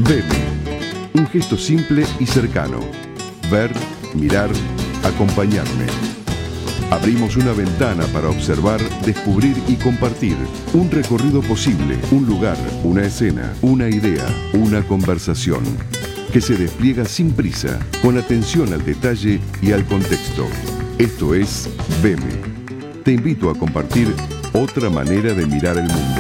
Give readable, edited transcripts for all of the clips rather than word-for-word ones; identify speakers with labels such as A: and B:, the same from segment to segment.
A: Veme. Un gesto simple y cercano. Ver, mirar, acompañarme. Abrimos una ventana para observar, descubrir y compartir. Un recorrido posible, un lugar, una escena, una idea, una conversación. Que se despliega sin prisa, con atención al detalle y al contexto. Esto es Veme. Te invito a compartir otra manera de mirar el mundo.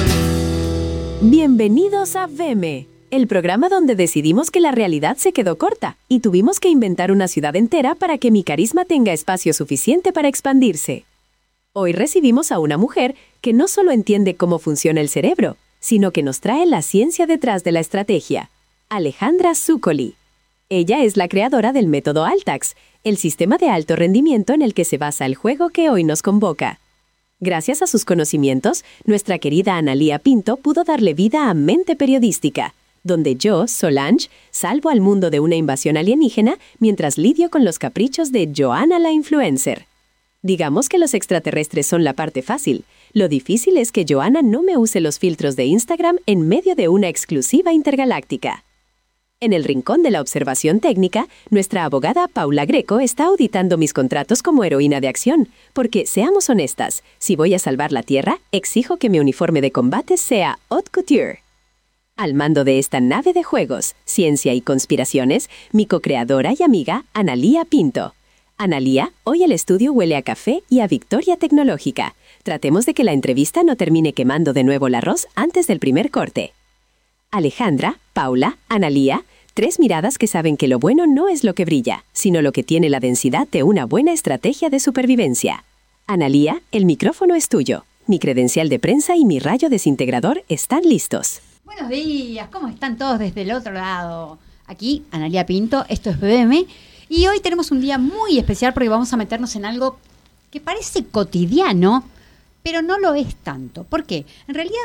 B: Bienvenidos a Veme, el programa donde decidimos que la realidad se quedó corta y tuvimos que inventar una ciudad entera para que mi carisma tenga espacio suficiente para expandirse. Hoy recibimos a una mujer que no solo entiende cómo funciona el cerebro, sino que nos trae la ciencia detrás de la estrategia. Alejandra Zuccoli. Ella es la creadora del método Altax, el sistema de alto rendimiento en el que se basa el juego que hoy nos convoca. Gracias a sus conocimientos, nuestra querida Analía Pinto pudo darle vida a Mente Periodística, donde yo, Solange, salvo al mundo de una invasión alienígena mientras lidio con los caprichos de Joana la influencer. Digamos que los extraterrestres son la parte fácil. Lo difícil es que Joana no me use los filtros de Instagram en medio de una exclusiva intergaláctica. En el rincón de la observación técnica, nuestra abogada Paula Greco está auditando mis contratos como heroína de acción, porque, seamos honestas, si voy a salvar la Tierra, exijo que mi uniforme de combate sea haute couture. Al mando de esta nave de juegos, ciencia y conspiraciones, mi co-creadora y amiga, Analía Pinto. Analía, hoy el estudio huele a café y a victoria tecnológica. Tratemos de que la entrevista no termine quemando de nuevo el arroz antes del primer corte. Alejandra, Paula, Analía, tres miradas que saben que lo bueno no es lo que brilla, sino lo que tiene la densidad de una buena estrategia de supervivencia. Analía, el micrófono es tuyo. Mi credencial de prensa y mi rayo desintegrador están listos.
C: Buenos días, ¿cómo están todos desde el otro lado? Aquí, Analía Pinto, esto es BM, y hoy tenemos un día muy especial porque vamos a meternos en algo que parece cotidiano, pero no lo es tanto. ¿Por qué? En realidad,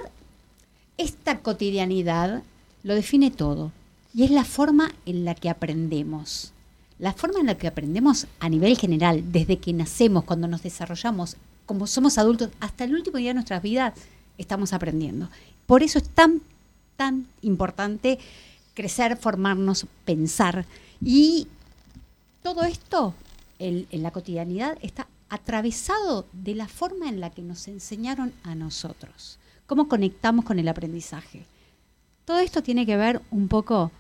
C: esta cotidianidad lo define todo, y es la forma en la que aprendemos. La forma en la que aprendemos a nivel general, desde que nacemos, cuando nos desarrollamos, como somos adultos, hasta el último día de nuestras vidas, estamos aprendiendo. Por eso es tan importante crecer, formarnos, pensar. Y todo esto en la cotidianidad está atravesado de la forma en la que nos enseñaron a nosotros. Cómo conectamos con el aprendizaje. Todo esto tiene que ver un poco,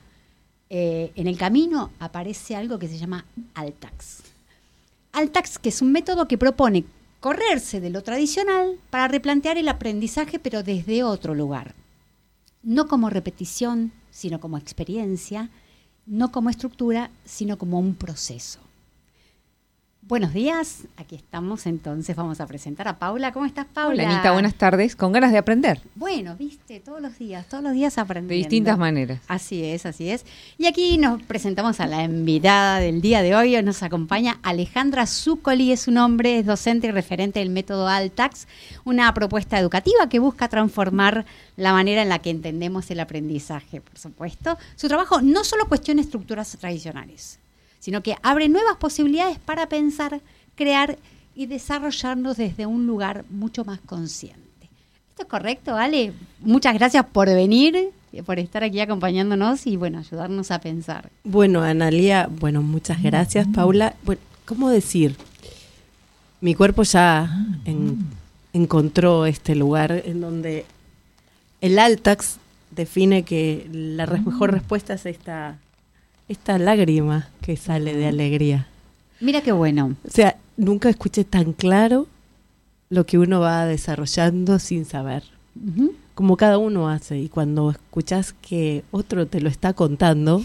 C: en el camino aparece algo que se llama Altax. Altax, que es un método que propone correrse de lo tradicional para replantear el aprendizaje, pero desde otro lugar. No como repetición, sino como experiencia, no como estructura, sino como un proceso. Buenos días, aquí estamos, entonces vamos a presentar a Paula. ¿Cómo estás, Paula?
D: Hola, Anita, buenas tardes, con ganas de aprender.
C: Bueno, viste, todos los días aprendiendo.
D: De distintas maneras.
C: Así es. Y aquí nos presentamos a la invitada del día de hoy. Nos acompaña Alejandra Zuccoli, es su nombre, es docente y referente del método Altax, una propuesta educativa que busca transformar la manera en la que entendemos el aprendizaje, por supuesto. Su trabajo no solo cuestiona estructuras tradicionales, sino que abre nuevas posibilidades para pensar, crear y desarrollarnos desde un lugar mucho más consciente. ¿Esto es correcto, Ale? Muchas gracias por venir, por estar aquí acompañándonos y, bueno, ayudarnos a pensar.
E: Bueno, Analía, muchas gracias, Paula. Bueno, ¿cómo decir? Mi cuerpo ya encontró este lugar en donde el Altax define que la mejor respuesta es esta lágrima que sale de alegría.
C: Mira qué bueno.
E: O sea, nunca escuché tan claro lo que uno va desarrollando sin saber. Uh-huh. Como cada uno hace. Y cuando escuchás que otro te lo está contando,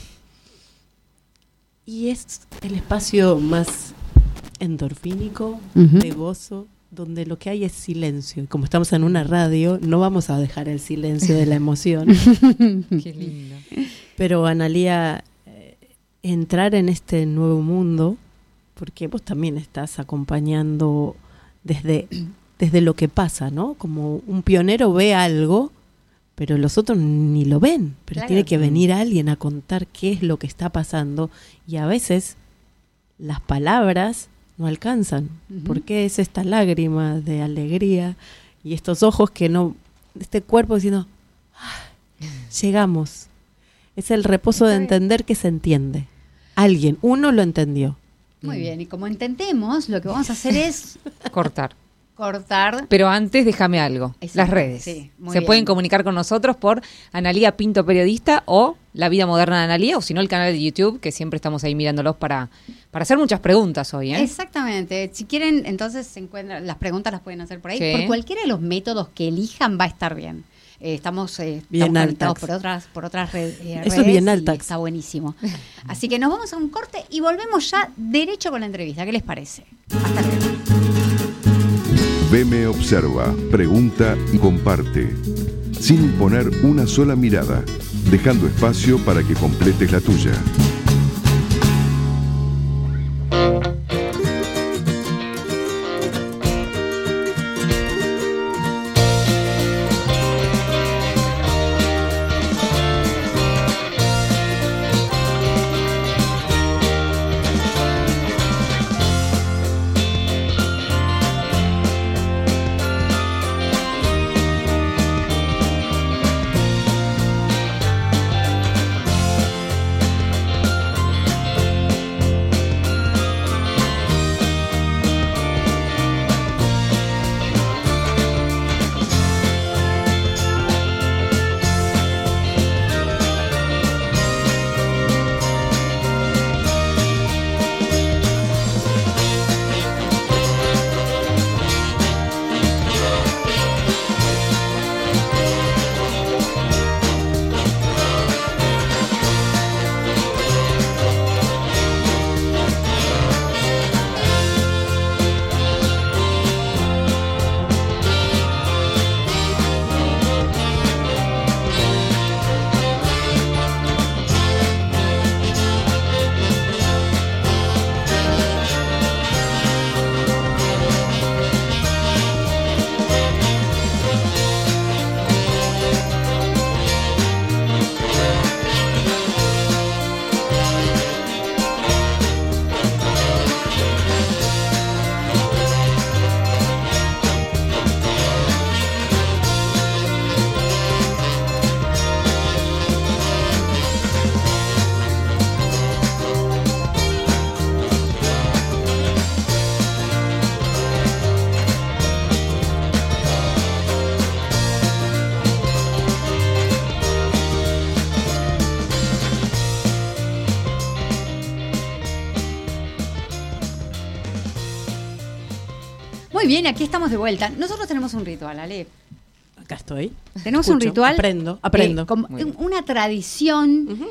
E: y es el espacio más endorfínico, uh-huh, de gozo, donde lo que hay es silencio. Y como estamos en una radio, no vamos a dejar el silencio de la emoción.
D: Qué lindo.
E: Pero, Analía, entrar en este nuevo mundo, porque vos también estás acompañando desde lo que pasa, ¿no? Como un pionero ve algo, pero los otros ni lo ven, pero claro, tiene que venir alguien a contar qué es lo que está pasando, y a veces las palabras no alcanzan. Uh-huh. Porque es esta lágrima de alegría y estos ojos que no, este cuerpo diciendo, llegamos. Es el reposo de entender que se entiende. Uno lo entendió.
C: Muy bien, y como entendemos, lo que vamos a hacer es
D: Cortar.
C: cortar.
D: Pero antes déjame algo.
C: Exacto,
D: Las redes.
C: sí, muy
D: Se
C: bien.
D: pueden comunicar con nosotros por Analía Pinto Periodista o La Vida Moderna de Analía, o si no el canal de YouTube, que siempre estamos ahí mirándolos para hacer muchas preguntas hoy, ¿eh?
C: Exactamente. Si quieren, entonces se encuentran, las preguntas las pueden hacer por ahí.
D: Sí.
C: Por cualquiera de los métodos que elijan va a estar bien. Estamos
E: Bien
C: conectados
E: Altax.
C: por otras redes.
E: Eso es bien
C: y
E: Altax.
C: Está buenísimo. Así que nos vamos a un corte y volvemos ya derecho con la entrevista. ¿Qué les parece? Hasta luego.
A: Veme observa, pregunta y comparte, sin imponer una sola mirada, dejando espacio para que completes la tuya.
C: Muy bien, aquí estamos de vuelta. Nosotros tenemos un ritual, Ale.
E: Acá estoy.
C: Tenemos un
E: Escucho,
C: ritual.
E: Aprendo.
C: Como
D: Muy bien.
C: una tradición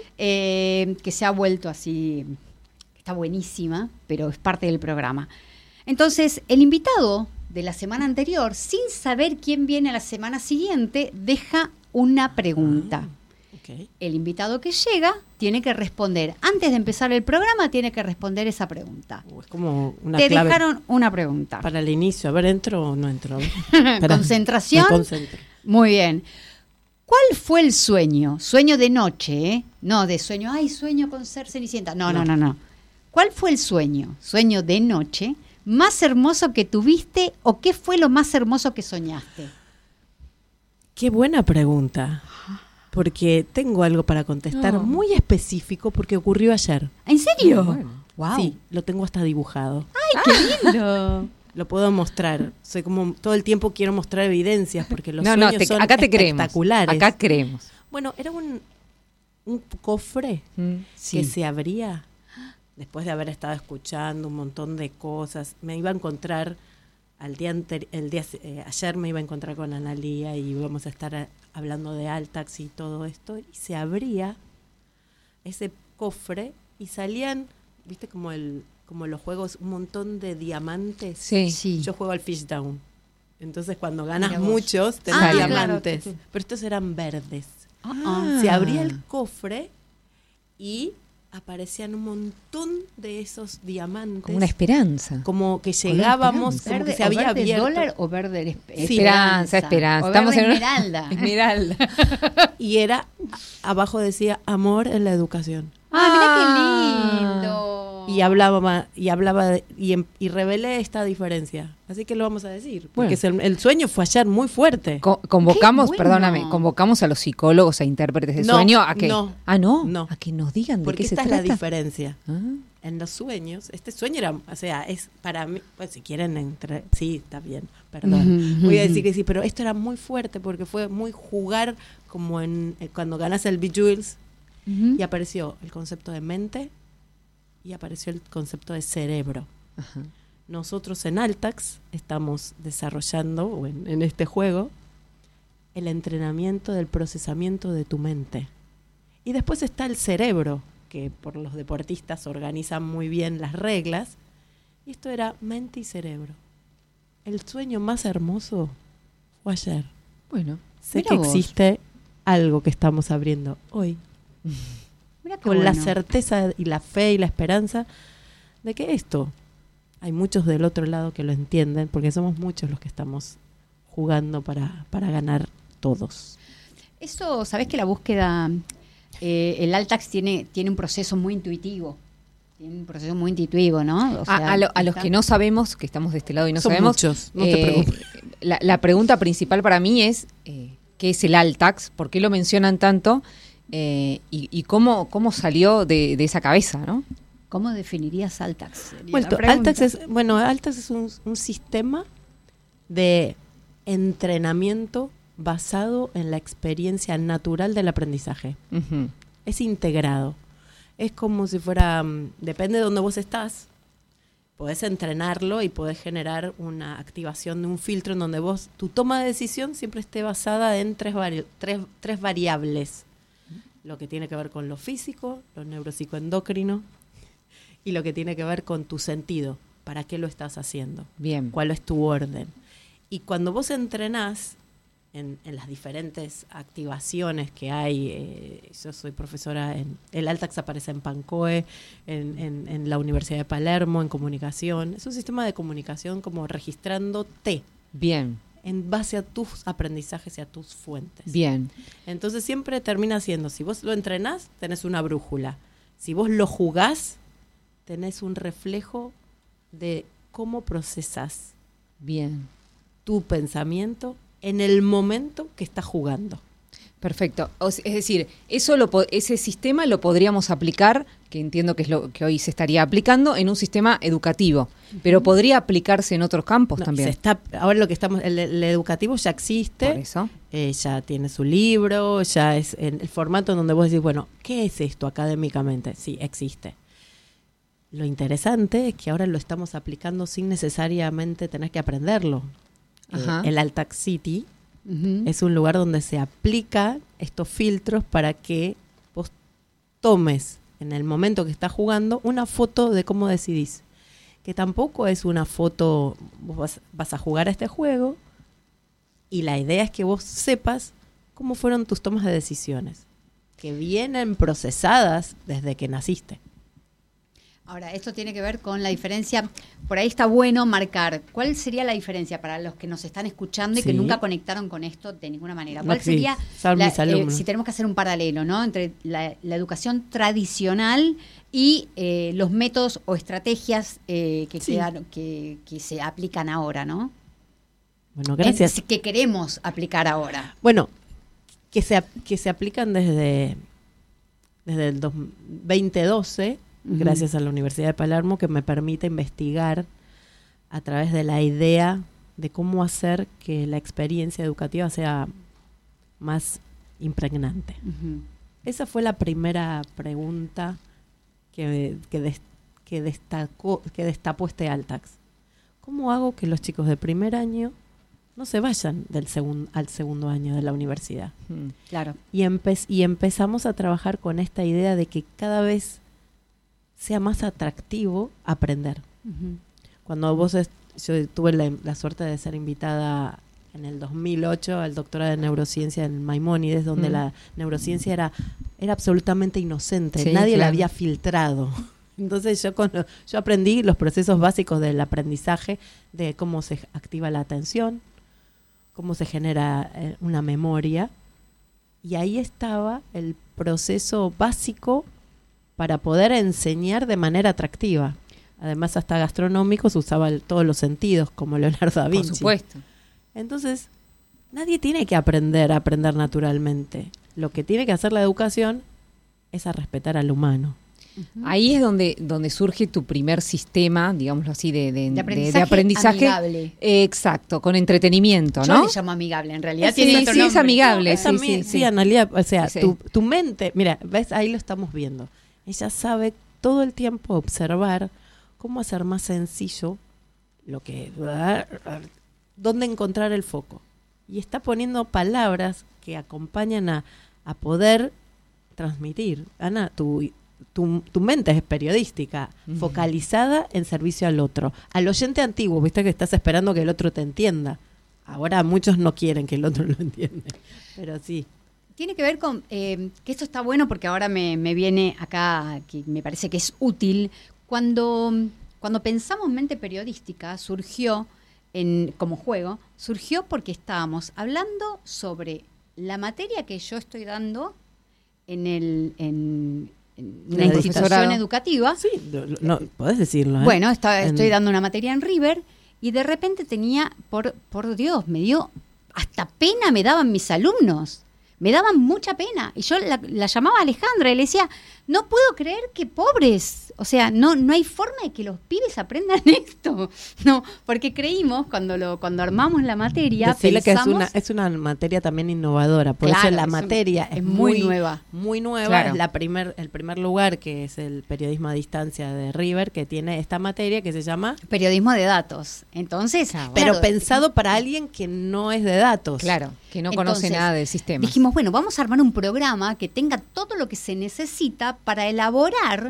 C: que se ha vuelto así, está buenísima, pero es parte del programa. Entonces, el invitado de la semana anterior, sin saber quién viene la semana siguiente, deja una pregunta.
E: Ok.
C: El invitado que llega tiene que responder. Antes de empezar el programa, tiene que responder esa pregunta.
E: Es como una
C: Te
E: clave
C: dejaron una pregunta.
E: para el inicio. A ver, ¿entro o no entro? Espera,
C: Concentración.
E: me concentro.
C: Muy bien. ¿Cuál fue el sueño? Sueño de noche, ¿eh? No de sueño, ay, sueño con ser Cenicienta. No. ¿Cuál fue el sueño? Sueño de noche más hermoso que tuviste o qué fue lo más hermoso que soñaste?
E: Qué buena pregunta. Porque tengo algo para contestar muy específico porque ocurrió ayer.
C: ¿En serio?
D: Bueno.
C: Wow.
E: Sí, lo tengo hasta dibujado.
C: ¡Qué lindo!
E: Lo puedo mostrar. Soy como todo el tiempo quiero mostrar evidencias porque los
D: No,
E: sueños son
D: acá te creemos.
E: espectaculares.
D: Acá creemos.
E: Bueno, era un cofre que se abría después de haber estado escuchando un montón de cosas. Me iba a encontrar ayer me iba a encontrar con Analía y íbamos a estar hablando de Altax y todo esto, y se abría ese cofre y salían, viste, como los juegos, un montón de diamantes.
D: Sí.
E: Yo juego al Fish Down. Entonces cuando ganas
C: Mira vos.
E: muchos, tenés
C: Ah,
E: diamantes.
C: claro.
E: Pero estos eran verdes.
C: Ah.
E: Se abría el cofre y aparecían un montón de esos diamantes.
D: Como una esperanza.
E: Como que
D: Con una
E: llegábamos,
D: esperanza.
E: como que se había
C: verde
E: abierto.
C: dólar o verde
E: Sí.
D: Esperanza.
C: O
D: Estamos
C: verde
D: en una-
C: esmeralda.
D: Esmeralda.
E: Y abajo decía amor en la educación.
C: Ah, mira qué lindo.
E: y revelé esta diferencia. Así que lo vamos a decir. Porque el sueño fue ayer muy fuerte.
D: Convocamos,
C: Qué bueno.
D: perdóname, convocamos a los psicólogos, a intérpretes de
E: No,
D: sueño a que...
E: no,
D: no, a que nos digan de
E: Porque
D: qué se
E: esta
D: trata.
E: es la diferencia.
D: Ah,
E: En los sueños, este sueño era, o sea, es para mí, pues si quieren sí, está bien, perdón. Voy a decir que sí, pero esto era muy fuerte porque fue muy jugar como cuando ganas el Bejeweled y apareció el concepto de mente y apareció el concepto de cerebro.
D: ajá.
E: Nosotros en Altax estamos desarrollando, o en este juego, el entrenamiento del procesamiento de tu mente. Y después está el cerebro, que por los deportistas organizan muy bien las reglas. Y esto era mente y cerebro. El sueño más hermoso fue ayer.
D: Bueno,
E: Sé
C: Mira
E: que
C: vos.
E: existe algo que estamos abriendo hoy,
C: Mira qué
E: con la
C: bueno.
E: certeza y la fe y la esperanza de que esto, hay muchos del otro lado que lo entienden, porque somos muchos los que estamos jugando para ganar todos.
C: Eso, ¿sabés que la búsqueda, el Altax tiene un proceso muy intuitivo? Tiene un proceso muy intuitivo, ¿no? O sea,
D: a los
C: está-
D: que no sabemos, que estamos de este lado y no
E: Son
D: sabemos,
E: muchos, no te preocupes.
D: la pregunta principal para mí es ¿qué es el Altax? ¿Por qué lo mencionan tanto? Y cómo salió de esa cabeza, ¿no?
C: ¿Cómo definirías Altax? Sería
E: Bueno,
C: la pregunta.
E: Altax es un sistema de entrenamiento basado en la experiencia natural del aprendizaje.
D: Ujú.
E: Es integrado. Es como si fuera, depende de dónde vos estás, podés entrenarlo y podés generar una activación de un filtro en donde tu toma de decisión siempre esté basada en tres variables. Lo que tiene que ver con lo físico, lo neuropsicoendocrino y lo que tiene que ver con tu sentido. ¿Para qué lo estás haciendo?
D: Bien.
E: ¿Cuál es tu orden? Y cuando vos entrenás en las diferentes activaciones que hay, yo soy profesora el Altax aparece en Pancoe, en la Universidad de Palermo, en comunicación. Es un sistema de comunicación como registrándote
D: Bien,
E: en base a tus aprendizajes y a tus fuentes.
D: bien.
E: Entonces siempre termina siendo, si vos lo entrenás, tenés una brújula. Si vos lo jugás, tenés un reflejo de cómo procesás
D: Bien.
E: tu pensamiento en el momento que estás jugando.
D: Perfecto. Es decir, ese sistema lo podríamos aplicar, que entiendo que es lo que hoy se estaría aplicando, en un sistema educativo, pero podría aplicarse en otros campos
E: No,
D: también.
E: ahora lo que estamos, el educativo ya
D: Por
E: existe,
D: eso.
E: ya tiene su libro, ya es en el formato en donde vos decís, bueno, ¿qué es esto académicamente? Sí, existe. Lo interesante es que ahora lo estamos aplicando sin necesariamente tener que aprenderlo.
D: Ajá.
E: El Altax City
C: Ujú.
E: es un lugar donde se aplica estos filtros para que vos tomes en el momento que estás jugando una foto de cómo decidís. Que tampoco es una foto, vos vas a jugar a este juego y la idea es que vos sepas cómo fueron tus tomas de decisiones, que vienen procesadas desde que naciste.
C: Ahora, esto tiene que ver con la diferencia. Por ahí está bueno marcar. ¿Cuál sería la diferencia para los que nos están escuchando y que
E: Sí.
C: nunca conectaron con esto de ninguna manera?
E: No,
C: ¿Cuál
E: sí,
C: sería,
E: son mis alumnos.
C: si tenemos que hacer un paralelo, ¿no? Entre la educación tradicional y los métodos o estrategias que
E: Sí.
C: quedaron, que se aplican ahora, ¿no?
E: Bueno, gracias.
C: Que queremos aplicar ahora.
E: Bueno, que se aplican desde el 2012,
C: Ujú.
E: gracias a la Universidad de Palermo, que me permite investigar a través de la idea de cómo hacer que la experiencia educativa sea más impregnante.
C: Ujú.
E: Esa fue la primera pregunta que destapó este Altax. ¿Cómo hago que los chicos de primer año no se vayan al segundo año de la universidad?
D: Mm.
C: Claro.
E: Y empezamos a trabajar con esta idea de que cada vez sea más atractivo aprender.
C: Ujú.
E: Cuando yo tuve la suerte de ser invitada en el 2008 al doctorado de neurociencia en Maimónides, donde la neurociencia era absolutamente inocente,
D: Sí,
E: nadie la
D: claro.
E: había filtrado. Entonces yo aprendí los procesos básicos del aprendizaje, de cómo se activa la atención, cómo se genera una memoria, y ahí estaba el proceso básico para poder enseñar de manera atractiva. Además, hasta gastronómicos usaba todos los sentidos, como Leonardo da Vinci.
D: Por supuesto.
E: Entonces, nadie tiene que aprender a aprender naturalmente. Lo que tiene que hacer la educación es a respetar al humano.
D: Ahí es donde surge tu primer sistema, digámoslo así, de
C: aprendizaje amigable.
D: Exacto, con entretenimiento, ¿no?
C: Yo le llamo amigable, en realidad.
D: Sí,
C: tiene otro
D: sí, es
C: nombre.
D: amigable.
E: Sí, Analia, o sea,
D: Sí.
E: tu mente, mira, ves, ahí lo estamos viendo. Ella sabe todo el tiempo observar cómo hacer más sencillo lo que, dónde encontrar el foco. Y está poniendo palabras que acompañan a poder transmitir. Ana, tu mente es periodística, focalizada en servicio al otro. Al oyente antiguo, viste que estás esperando que el otro te entienda. Ahora muchos no quieren que el otro lo entienda, pero sí.
C: Tiene que ver con que esto está bueno porque ahora me viene acá, que me parece que es útil. Cuando pensamos mente periodística, surgió como juego, surgió porque estábamos hablando sobre la materia que yo estoy dando en una institución educativa.
E: Sí, no, podés decirlo.
C: Bueno, estoy dando una materia en River y de repente tenía, por Dios, me dio, hasta pena me daban mis alumnos. Me daban mucha pena. Y yo la llamaba a Alejandra y le decía, no puedo creer que pobres. O sea, no hay forma de que los pibes aprendan esto. No, porque creímos, cuando armamos la materia,
E: decirle
C: pensamos...
E: que es una materia también innovadora. Por
C: Claro,
E: eso la materia es muy
C: nueva.
E: Muy nueva.
D: Claro.
E: Es el primer lugar, que es el periodismo a distancia de River, que tiene esta materia que se llama...
C: Periodismo de datos. Entonces,
E: Pero pensado para alguien que no es de datos.
D: Claro, que no conoce nada del sistema.
C: Dijimos, bueno, vamos a armar un programa que tenga todo lo que se necesita para elaborar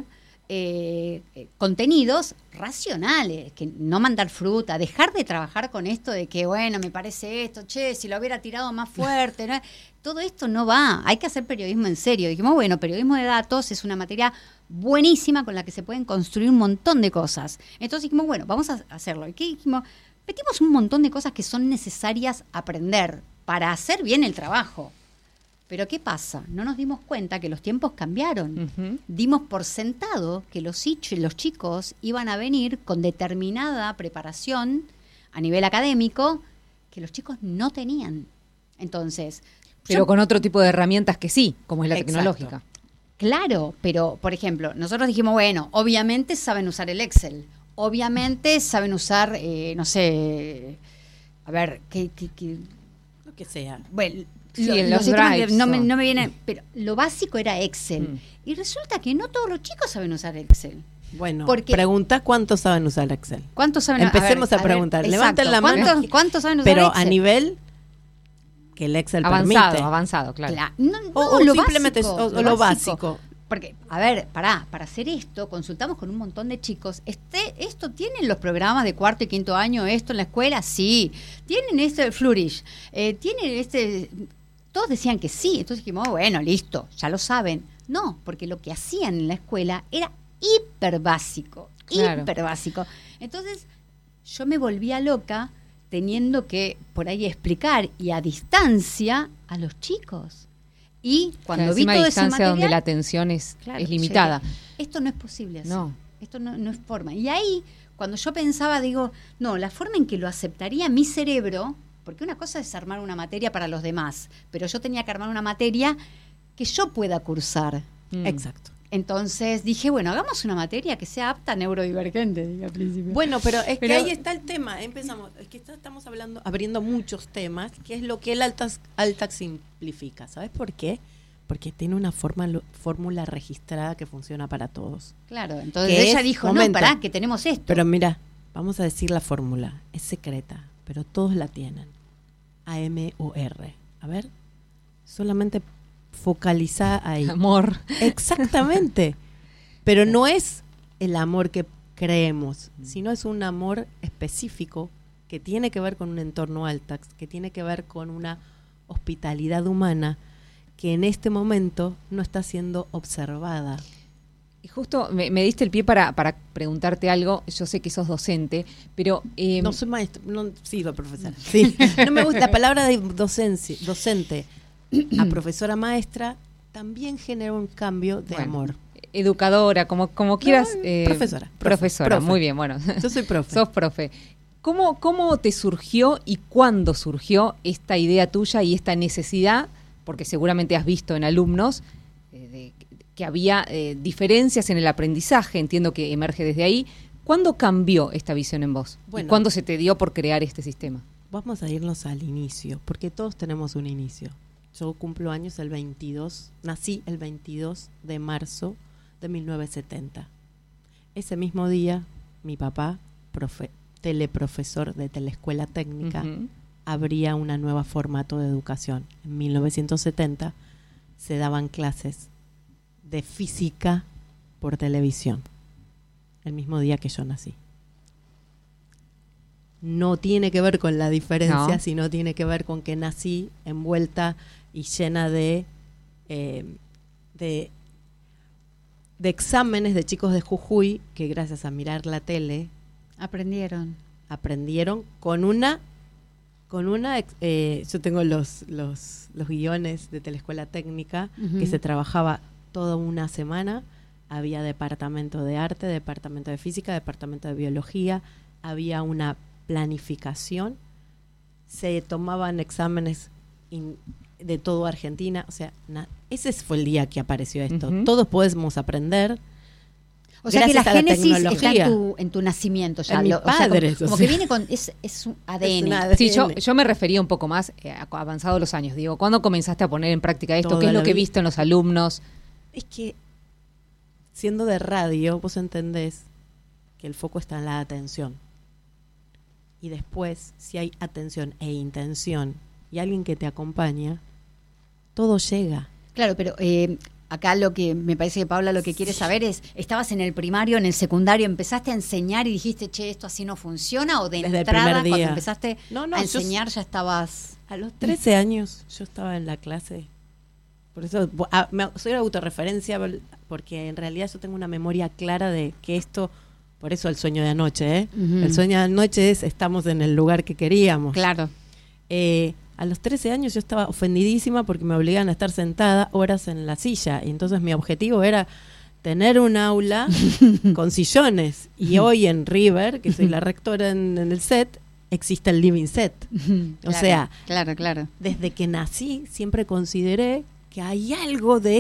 C: contenidos racionales, que no mandar fruta, dejar de trabajar con esto de que, bueno, me parece esto, si lo hubiera tirado más fuerte, ¿no? Todo esto no va, hay que hacer periodismo en serio. Dijimos, bueno, periodismo de datos es una materia buenísima con la que se pueden construir un montón de cosas. Entonces dijimos, bueno, vamos a hacerlo. ¿Y qué dijimos? Metimos un montón de cosas que son necesarias aprender para hacer bien el trabajo. Pero ¿qué pasa? No nos dimos cuenta que los tiempos cambiaron. Dimos por sentado que los chicos iban a venir con determinada preparación a nivel académico que los chicos no tenían. Entonces...
D: Pero con otro tipo de herramientas que sí, como es la
E: Exacto.
D: tecnológica.
C: Claro, pero, por ejemplo, nosotros dijimos, bueno, obviamente saben usar el Excel. Obviamente saben usar, no sé... A ver,
E: Lo que sea.
C: Bueno...
D: Sí,
C: los sistemas
D: drives,
C: no me viene, pero lo básico era Excel. Y resulta que no todos los chicos saben usar Excel.
E: Bueno,
C: Porque-
E: pregunta cuántos saben usar Excel.
C: ¿Cuántos saben?
E: Empecemos a
C: ver,
E: preguntar.
C: exacto.
E: Levanten la mano.
C: ¿Cuántos saben usar
E: Pero
C: Excel?
E: a nivel que el Excel
D: Avanzado,
E: permite.
D: avanzado, claro.
C: No,
E: O
C: lo
E: simplemente
C: básico,
E: o lo básico.
C: Porque, a ver, para hacer esto, consultamos con un montón de chicos. ¿Esto tienen los programas de cuarto y quinto año, esto en la escuela? Sí. ¿Tienen Flourish? ¿Tienen Todos decían que sí. Entonces dijimos, bueno, listo, ya lo saben. No, porque lo que hacían en la escuela era hiper básico.
D: Claro.
C: Hiper básico. Entonces, yo me volvía loca teniendo que por ahí explicar y a distancia a los chicos. Y cuando
D: Claro,
C: vi
D: encima
C: todo
D: a
C: ese
D: distancia donde
C: material,
D: la atención es
C: claro,
D: limitada.
C: llegué, esto no es posible así.
D: No.
C: Esto no es forma. Y ahí, cuando yo pensaba, digo, no, la forma en que lo aceptaría mi cerebro, porque una cosa es armar una materia para los demás, pero yo tenía que armar una materia que yo pueda cursar.
E: Exacto.
C: Entonces dije, bueno, hagamos una materia que sea apta a neurodivergente, dije al principio.
E: Bueno, pero es que
C: Pero-
E: ahí está el tema. Empezamos, es que estamos abriendo muchos temas, que es lo que el Altax simplifica. ¿Sabes por qué? Porque tiene una fórmula registrada que funciona para todos.
C: Claro, entonces
E: ¿Qué
C: ella
E: es?
C: dijo,
E: Momento.
C: no, pará, que tenemos esto.
E: Pero mira, vamos a decir la fórmula. Es secreta, pero todos la tienen. AMOR. A ver, solamente focaliza ahí.
D: Amor.
E: Exactamente. Pero no es el amor que creemos, sino es un amor específico que tiene que ver con un entorno Altax, que tiene que ver con una hospitalidad humana que en este momento no está siendo observada.
D: Y justo me diste el pie para preguntarte algo. Yo sé que sos docente, pero...
E: No soy maestra, no sigo profesora. Sí. No me gusta la palabra de docente a profesora maestra también genera un cambio de
D: Bueno,
E: amor.
D: educadora, como quieras.
E: Profesora.
D: Profesora,
E: Profe.
D: muy bien, bueno.
E: Yo soy profe.
D: Sos profe. ¿Cómo te surgió y cuándo surgió esta idea tuya y esta necesidad? Porque seguramente has visto en alumnos que había diferencias en el aprendizaje, entiendo que emerge desde ahí. ¿Cuándo cambió esta visión en vos?
E: Bueno.
D: ¿Y cuándo se te dio por crear este sistema?
E: Vamos a irnos al inicio, porque todos tenemos un inicio. Yo cumplo años el 22, nací el 22 de marzo de 1970. Ese mismo día, mi papá, teleprofesor de Telescuela Técnica,
D: Ujú.
E: abría una nueva formato de educación. En 1970 se daban clases de física por televisión, el mismo día que yo nací. No tiene que ver con la diferencia,
D: No.
E: sino tiene que ver con que nací envuelta y llena de exámenes de chicos de Jujuy que gracias a mirar la tele
C: Aprendieron.
E: aprendieron con una yo tengo los guiones de Telescuela Técnica
C: Ujú.
E: que se trabajaba toda una semana. Había departamento de arte, departamento de física, departamento de biología, había una planificación, se tomaban exámenes de toda Argentina, o sea, ese fue el día que apareció esto.
D: Ujú.
E: Todos podemos aprender.
C: O sea que la
E: gracias a
C: génesis está
E: tecnología.
C: en tu nacimiento ya.
E: En mis
C: o sea,
E: padres,
C: como
E: o
C: que
E: sea.
C: viene con... Es un ADN.
E: Es un ADN.
D: Sí, yo me refería un poco más avanzados los años. Digo, ¿cuándo comenzaste a poner en práctica esto?
E: Toda
D: ¿Qué es lo
E: la
D: que
E: vida.
D: viste en los alumnos?
E: Es que siendo de radio, vos entendés que el foco está en la atención. Y después, si hay atención e intención y alguien que te acompaña, todo llega.
C: Claro, pero acá lo que me parece que Paula lo que quiere saber es, ¿estabas en el primario, en el secundario, empezaste a enseñar y dijiste, che, esto así no funciona? ¿O de
E: Desde el
C: entrada,
E: primer
C: cuando
E: día.
C: empezaste
E: No,
C: a
E: yo
C: enseñar, ya estabas...?
E: A los 13 años yo estaba en la clase. Por eso soy autorreferencia, porque en realidad yo tengo una memoria clara de que esto, por eso el sueño de anoche, ¿eh?
C: Ujú.
E: El sueño de anoche es estamos en el lugar que queríamos.
C: Claro.
E: A los 13 años yo estaba ofendidísima porque me obligaban a estar sentada horas en la silla. Y entonces mi objetivo era tener un aula con sillones. Y hoy en River, que soy la rectora en el set, existe el living set. O
C: Claro,
E: sea,
C: Claro.
E: desde que nací siempre consideré que hay algo de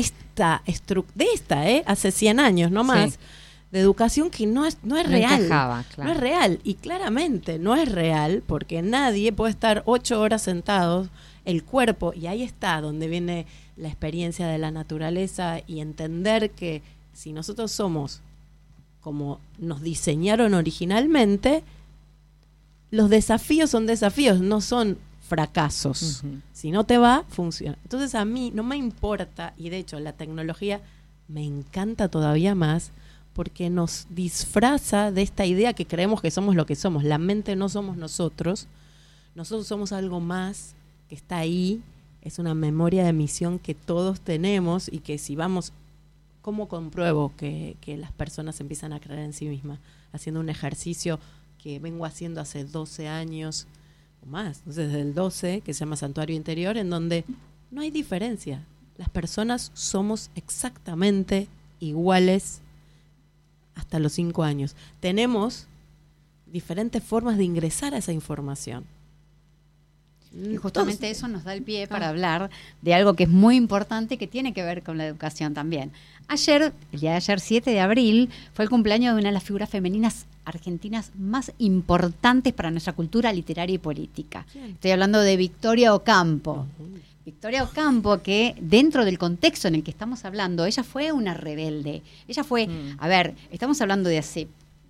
E: hace 100 años, no más,
D: Sí.
E: de educación que no es
D: No
E: real.
D: encajaba, claro.
E: No es real. Y claramente no es real porque nadie puede estar 8 horas sentados, el cuerpo, y ahí está donde viene la experiencia de la naturaleza y entender que si nosotros somos como nos diseñaron originalmente, los desafíos son desafíos, no son fracasos.
D: Ujú.
E: Si no te va, funciona. Entonces a mí no me importa, y de hecho la tecnología me encanta todavía más, porque nos disfraza de esta idea que creemos que somos lo que somos. La mente no somos nosotros somos algo más que está ahí, es una memoria de misión que todos tenemos y que si vamos, ¿cómo compruebo que las personas empiezan a creer en sí mismas? Haciendo un ejercicio que vengo haciendo hace 12 años o más, entonces desde el 12, que se llama Santuario Interior, en donde no hay diferencia. Las personas somos exactamente iguales hasta los 5 años. Tenemos diferentes formas de ingresar a esa información.
C: Y justamente eso nos da el pie para hablar de algo que es muy importante que tiene que ver con la educación también. Ayer, el día de ayer, 7 de abril, fue el cumpleaños de una de las figuras femeninas argentinas más importantes para nuestra cultura literaria y política.
E: ¿Quién?
C: Estoy hablando de Victoria Ocampo. Victoria Ocampo, que dentro del contexto en el que estamos hablando, ella fue una rebelde. Ella fue, a ver, estamos hablando de hace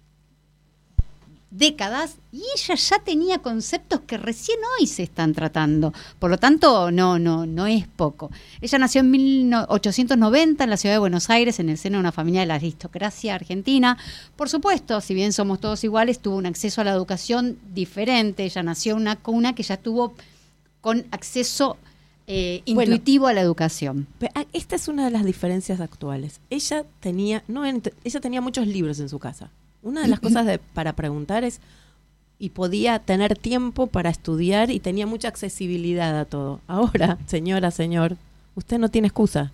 C: décadas y ella ya tenía conceptos que recién hoy se están tratando. Por lo tanto, no es poco. Ella nació en 1890 en la ciudad de Buenos Aires, en el seno de una familia de la aristocracia argentina. Por supuesto, si bien somos todos iguales, tuvo un acceso a la educación diferente. Ella nació en una cuna que ya tuvo con acceso intuitivo a la educación.
E: Esta es una de las diferencias actuales. Ella tenía muchos libros en su casa. Una de las cosas para preguntar es, y podía tener tiempo para estudiar y tenía mucha accesibilidad a todo. Ahora, señora, señor, usted no tiene excusa.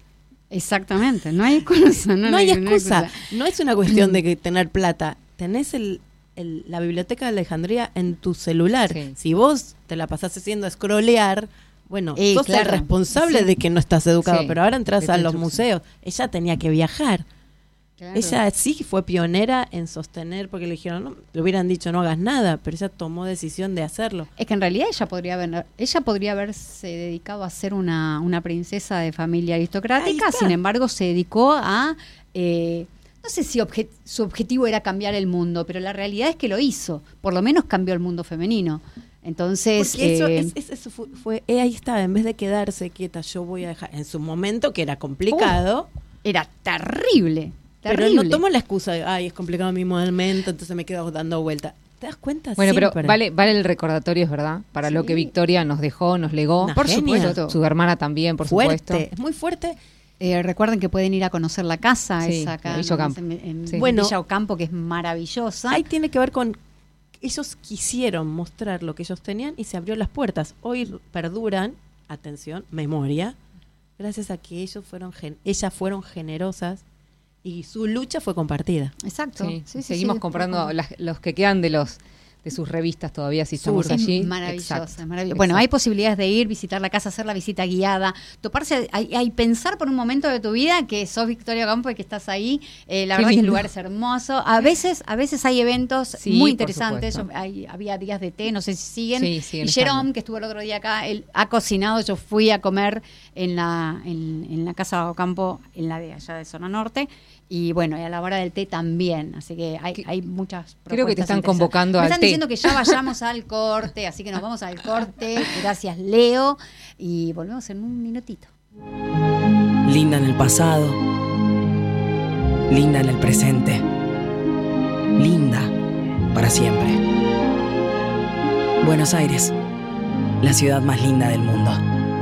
C: Exactamente, no hay excusa.
E: No hay excusa. No es una cuestión de que tener plata. Tenés la Biblioteca de Alejandría en tu celular.
D: Sí.
E: Si vos te la pasás haciendo scrollear, bueno, sos el
C: claro.
E: responsable de que no estás educado,
D: Sí.
E: pero ahora entras
D: De
E: a
D: tu
E: los
D: instrucción.
E: museos. Ella tenía que viajar.
C: Claro.
E: Ella sí fue pionera en sostener, porque le dijeron, no, le hubieran dicho no hagas nada, pero ella tomó decisión de hacerlo.
C: Es que en realidad ella podría haberse dedicado a ser una princesa de familia
E: Ahí
C: aristocrática,
E: está.
C: sin embargo se dedicó a, no sé si su objetivo era cambiar el mundo, pero la realidad es que lo hizo, por lo menos cambió el mundo femenino. Entonces,
E: Porque eso fue ahí está, en vez de quedarse quieta, yo voy a dejar, en su momento que era complicado,
C: era terrible.
E: pero
C: Terrible.
E: no tomo la excusa de, ay, es complicado mi momento, entonces me quedo dando vuelta. ¿Te das cuenta?
D: Bueno,
E: Siempre.
D: pero vale el recordatorio, es verdad, para lo que Victoria nos dejó, nos legó.
E: Una
C: Por
E: genia.
C: supuesto.
D: Su hermana también, por
E: fuerte,
D: supuesto.
E: es muy fuerte.
C: Recuerden que pueden ir a conocer la casa,
D: Sí,
C: esa acá
D: la Villa Ocampo.
C: en
D: Sí.
E: Bueno,
C: Villa Ocampo, que es maravillosa.
E: Ahí tiene que ver con, ellos quisieron mostrar lo que ellos tenían y se abrió las puertas. Hoy perduran, atención, memoria, gracias a que ellas fueron generosas y su lucha fue compartida.
C: Exacto.
D: Sí,
C: Sí, sí,
D: seguimos
C: sí,
D: comprando
C: después-
D: los que quedan de sus revistas todavía, si estamos
E: Sur.
D: allí.
C: Es maravillosa,
D: Exacto,
C: es maravillosa. Bueno,
D: exacto.
C: hay posibilidades de ir, visitar la casa, hacer la visita guiada, toparse, hay pensar por un momento de tu vida que sos Victoria Ocampo y que estás ahí. La
D: Qué
C: verdad que el
D: lindo.
C: lugar es hermoso. A veces hay eventos
D: Sí,
C: muy
D: por
C: interesantes.
D: supuesto.
C: Había días de té, no sé si siguen.
D: Sí, siguen
C: y Jerome,
D: estando.
C: que estuvo el otro día acá, él ha cocinado. Yo fui a comer en la casa Ocampo, en la de allá de Zona Norte. Y bueno, y a la hora del té también. Así que hay muchas propuestas.
D: Creo que te están
C: interesantes.
D: convocando
C: Me
D: al
C: están
D: té.
C: diciendo que ya vayamos al corte, así que nos vamos al corte. Gracias, Leo. Y volvemos en un minutito.
F: Linda en el pasado, linda en el presente, linda para siempre. Buenos Aires, la ciudad más linda del mundo.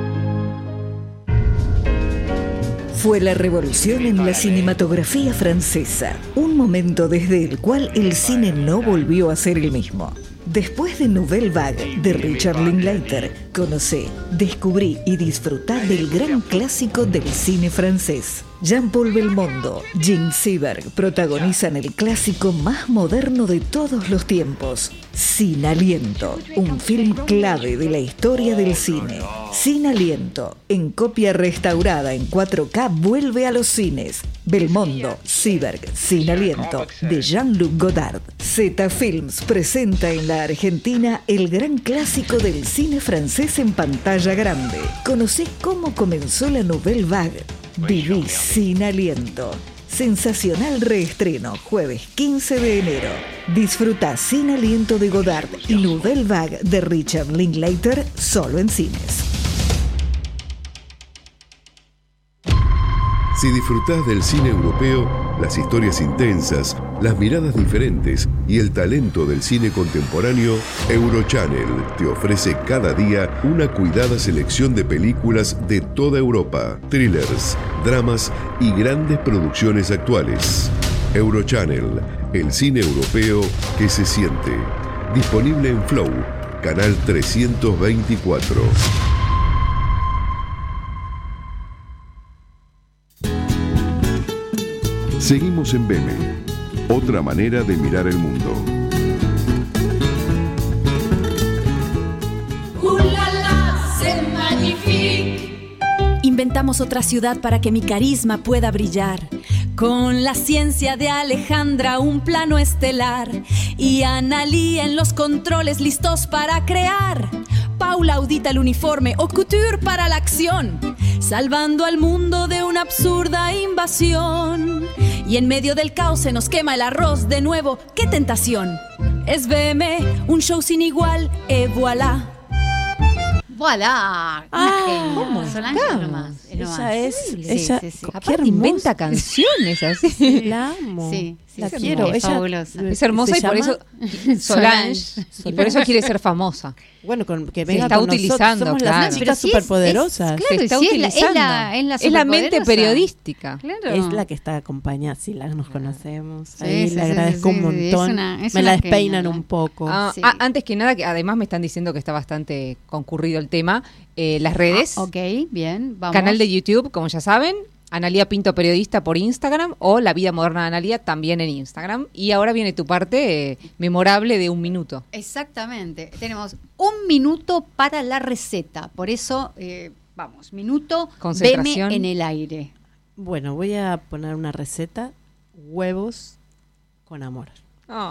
G: Fue la revolución en la cinematografía francesa, un momento desde el cual el cine no volvió a ser el mismo. Después de Nouvelle Vague de Richard Linklater, conocé, descubrí y disfrutá del gran clásico del cine francés. Jean-Paul Belmondo, Jean Seberg protagonizan el clásico más moderno de todos los tiempos, Sin Aliento, un film clave de la historia del cine. Sin Aliento, en copia restaurada en 4K, vuelve a los cines. Belmondo, Seberg, Sin Aliento, de Jean-Luc Godard. Z Films presenta en la Argentina el gran clásico del cine francés en pantalla grande. Conocé cómo comenzó la Nouvelle Vague. Viví Sin Aliento. Sensacional reestreno, jueves 15 de enero. Disfruta Sin Aliento de Godard y Nouvelle Vague de Richard Linklater solo en cines.
A: Si disfrutás del cine europeo, las historias intensas, las miradas diferentes y el talento del cine contemporáneo, Eurochannel te ofrece cada día una cuidada selección de películas de toda Europa, thrillers, dramas y grandes producciones actuales. Eurochannel, el cine europeo que se siente. Disponible en Flow, canal 324. Seguimos en BEME, otra manera de mirar el mundo.
H: Inventamos otra ciudad para que mi carisma pueda brillar. Con la ciencia de Alejandra, un plano estelar. Y Analía en los controles listos para crear. Paula audita el uniforme, o Couture para la acción. Salvando al mundo de una absurda invasión. Y en medio del caos se nos quema el arroz de nuevo. ¡Qué tentación! Es BM, un show sin igual, et voilà.
C: ¡Voilà!
E: ¿cómo
C: Solange es lo más.
E: Ella es,
C: Sí,
E: ella,
C: sí, sí.
E: qué
D: Aparte
E: hermosa.
D: inventa canciones así.
E: La amo.
C: Sí, sí,
E: la
C: sí,
E: quiero.
C: es
E: Ella
C: fabulosa.
D: Es hermosa
E: ¿se
D: y por
E: llama?
D: eso Solange, y por eso quiere ser famosa.
E: Bueno, que
D: Se
E: venga
D: está
E: con
D: utilizando,
E: nosotros. Somos
D: claro.
E: las chicas superpoderosas.
C: Claro,
D: Se está
C: sí,
D: utilizando.
C: es la
D: mente
C: superpoderosa.
D: periodística.
C: Claro.
E: Es la que está acompañada, sí, nos conocemos.
C: Sí,
E: Ahí
C: sí,
E: le
C: sí,
E: agradezco
C: sí,
E: un
C: sí,
E: montón.
C: es
E: Me
C: una
E: la despeinan
C: genia,
E: un poco.
C: Sí.
D: Antes que nada, que además me están diciendo que está bastante concurrido el tema, las redes,
C: Ok, bien, vamos.
D: canal de YouTube, como ya saben, Analía Pinto Periodista por Instagram o La Vida Moderna de Analía también en Instagram. Y ahora viene tu parte memorable de 1 minuto.
C: Exactamente. Tenemos 1 minuto para la receta. Por eso, vamos, minuto,
D: Concentración.
C: veme en el aire.
E: Bueno, voy a poner una receta, huevos con amor.
D: Oh.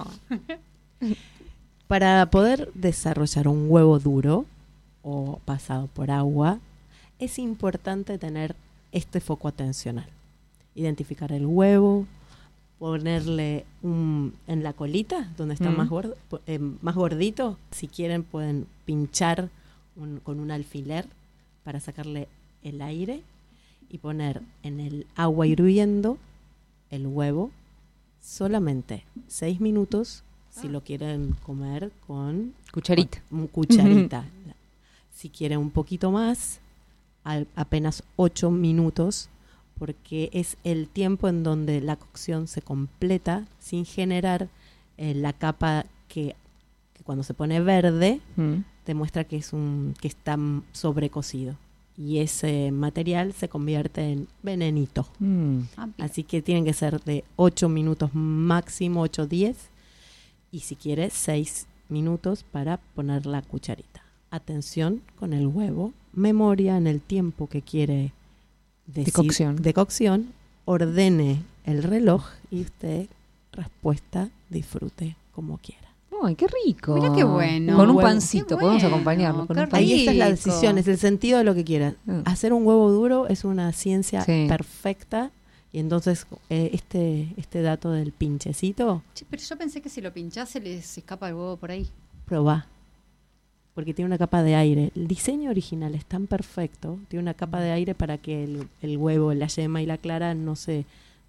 E: Para poder desarrollar un huevo duro o pasado por agua, es importante tener este foco atencional. Identificar el huevo, ponerle en la colita, donde está más gordito. Si quieren pueden pinchar con un alfiler para sacarle el aire y poner en el agua hirviendo el huevo solamente 6 minutos si lo quieren comer con
D: Cucharita.
E: Cucharita. Si quieren un poquito más, apenas 8 minutos, porque es el tiempo en donde la cocción se completa sin generar la capa que cuando se pone verde demuestra que está sobrecocido. Y ese material se convierte en venenito. Así que tienen que ser de 8 minutos máximo, 8-10. Y si quiere, 6 minutos para poner la cucharita. Atención con el huevo. Memoria en el tiempo que quiere
D: de cocción.
E: Ordene el reloj y usted, respuesta, disfrute como quiera.
D: ¡Ay, qué rico!
C: Mira qué bueno.
D: Con un
E: Huevo.
D: pancito, podemos acompañarlo. Con un
E: Ahí esa es la
C: rico.
E: decisión, es el sentido de lo que quieran. Hacer un huevo duro es una ciencia perfecta. Y entonces este dato del pinchecito,
C: Che, pero yo pensé que si lo pinchás se les escapa el huevo por ahí.
E: probá. Porque tiene una capa de aire. El diseño original es tan perfecto, tiene una capa de aire para que el huevo, la yema y la clara no se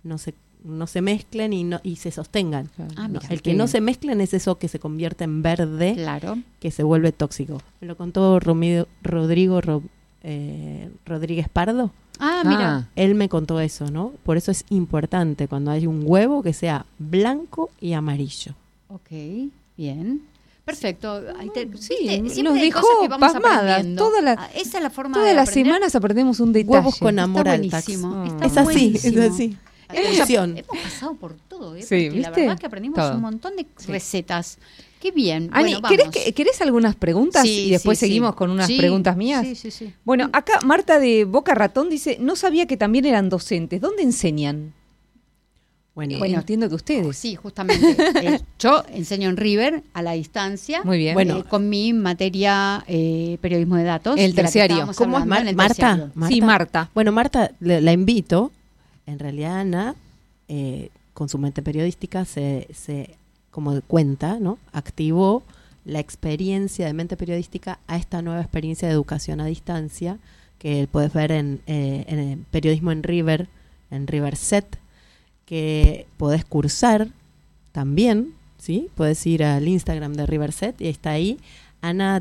E: mezclen y se sostengan.
C: Mira,
E: El que no se mezclen es eso que se convierte en verde,
C: Claro.
E: que se vuelve tóxico. Me lo contó Rodrigo Rodríguez Pardo.
C: Mira.
E: Él me contó eso, ¿no? Por eso es importante cuando hay un huevo que sea blanco y amarillo.
C: Ok, bien. Perfecto.
D: Sí,
C: ¿viste?
D: nos
C: hay
D: dejó
C: cosas que vamos
D: pasmadas.
C: aprendiendo.
D: Esa
C: es la forma
D: Todas
C: de
D: las
C: aprender.
D: semanas aprendemos un detalle.
E: Huevos con amor
C: Está
E: Altax.
C: buenísimo.
D: Mm.
C: Está
E: Es así,
C: buenísimo.
E: es así. Atención.
C: Hemos pasado por todo,
D: Sí,
C: porque la
D: ¿viste?
C: verdad que aprendimos
D: Todo.
C: un montón de recetas. Qué bien.
D: Ani,
C: Bueno, vamos.
D: ¿querés algunas preguntas?
C: Sí,
D: Y después
C: sí, sí.
D: seguimos con unas
C: Sí,
D: preguntas mías.
C: Sí.
D: Bueno, acá Marta de Boca Ratón dice, no sabía que también eran docentes. ¿Dónde enseñan?
E: Bueno,
D: Entiendo que ustedes.
C: Sí, justamente. Yo enseño en River a la distancia.
D: Muy bien.
E: Bueno.
C: Con mi materia periodismo de datos.
D: El
C: de la que
D: terciario.
C: estábamos
E: ¿Cómo es
C: hablando en el
E: Marta?
C: terciario.
D: Sí, Marta.
E: Bueno, Marta, la invito. En realidad, Ana, con su mente periodística, como cuenta, ¿no? Activó la experiencia de mente periodística a esta nueva experiencia de educación a distancia que puedes ver en Periodismo en River, en Riverset, que podés cursar también, ¿sí? Puedes ir al Instagram de Riverset y está ahí. Ana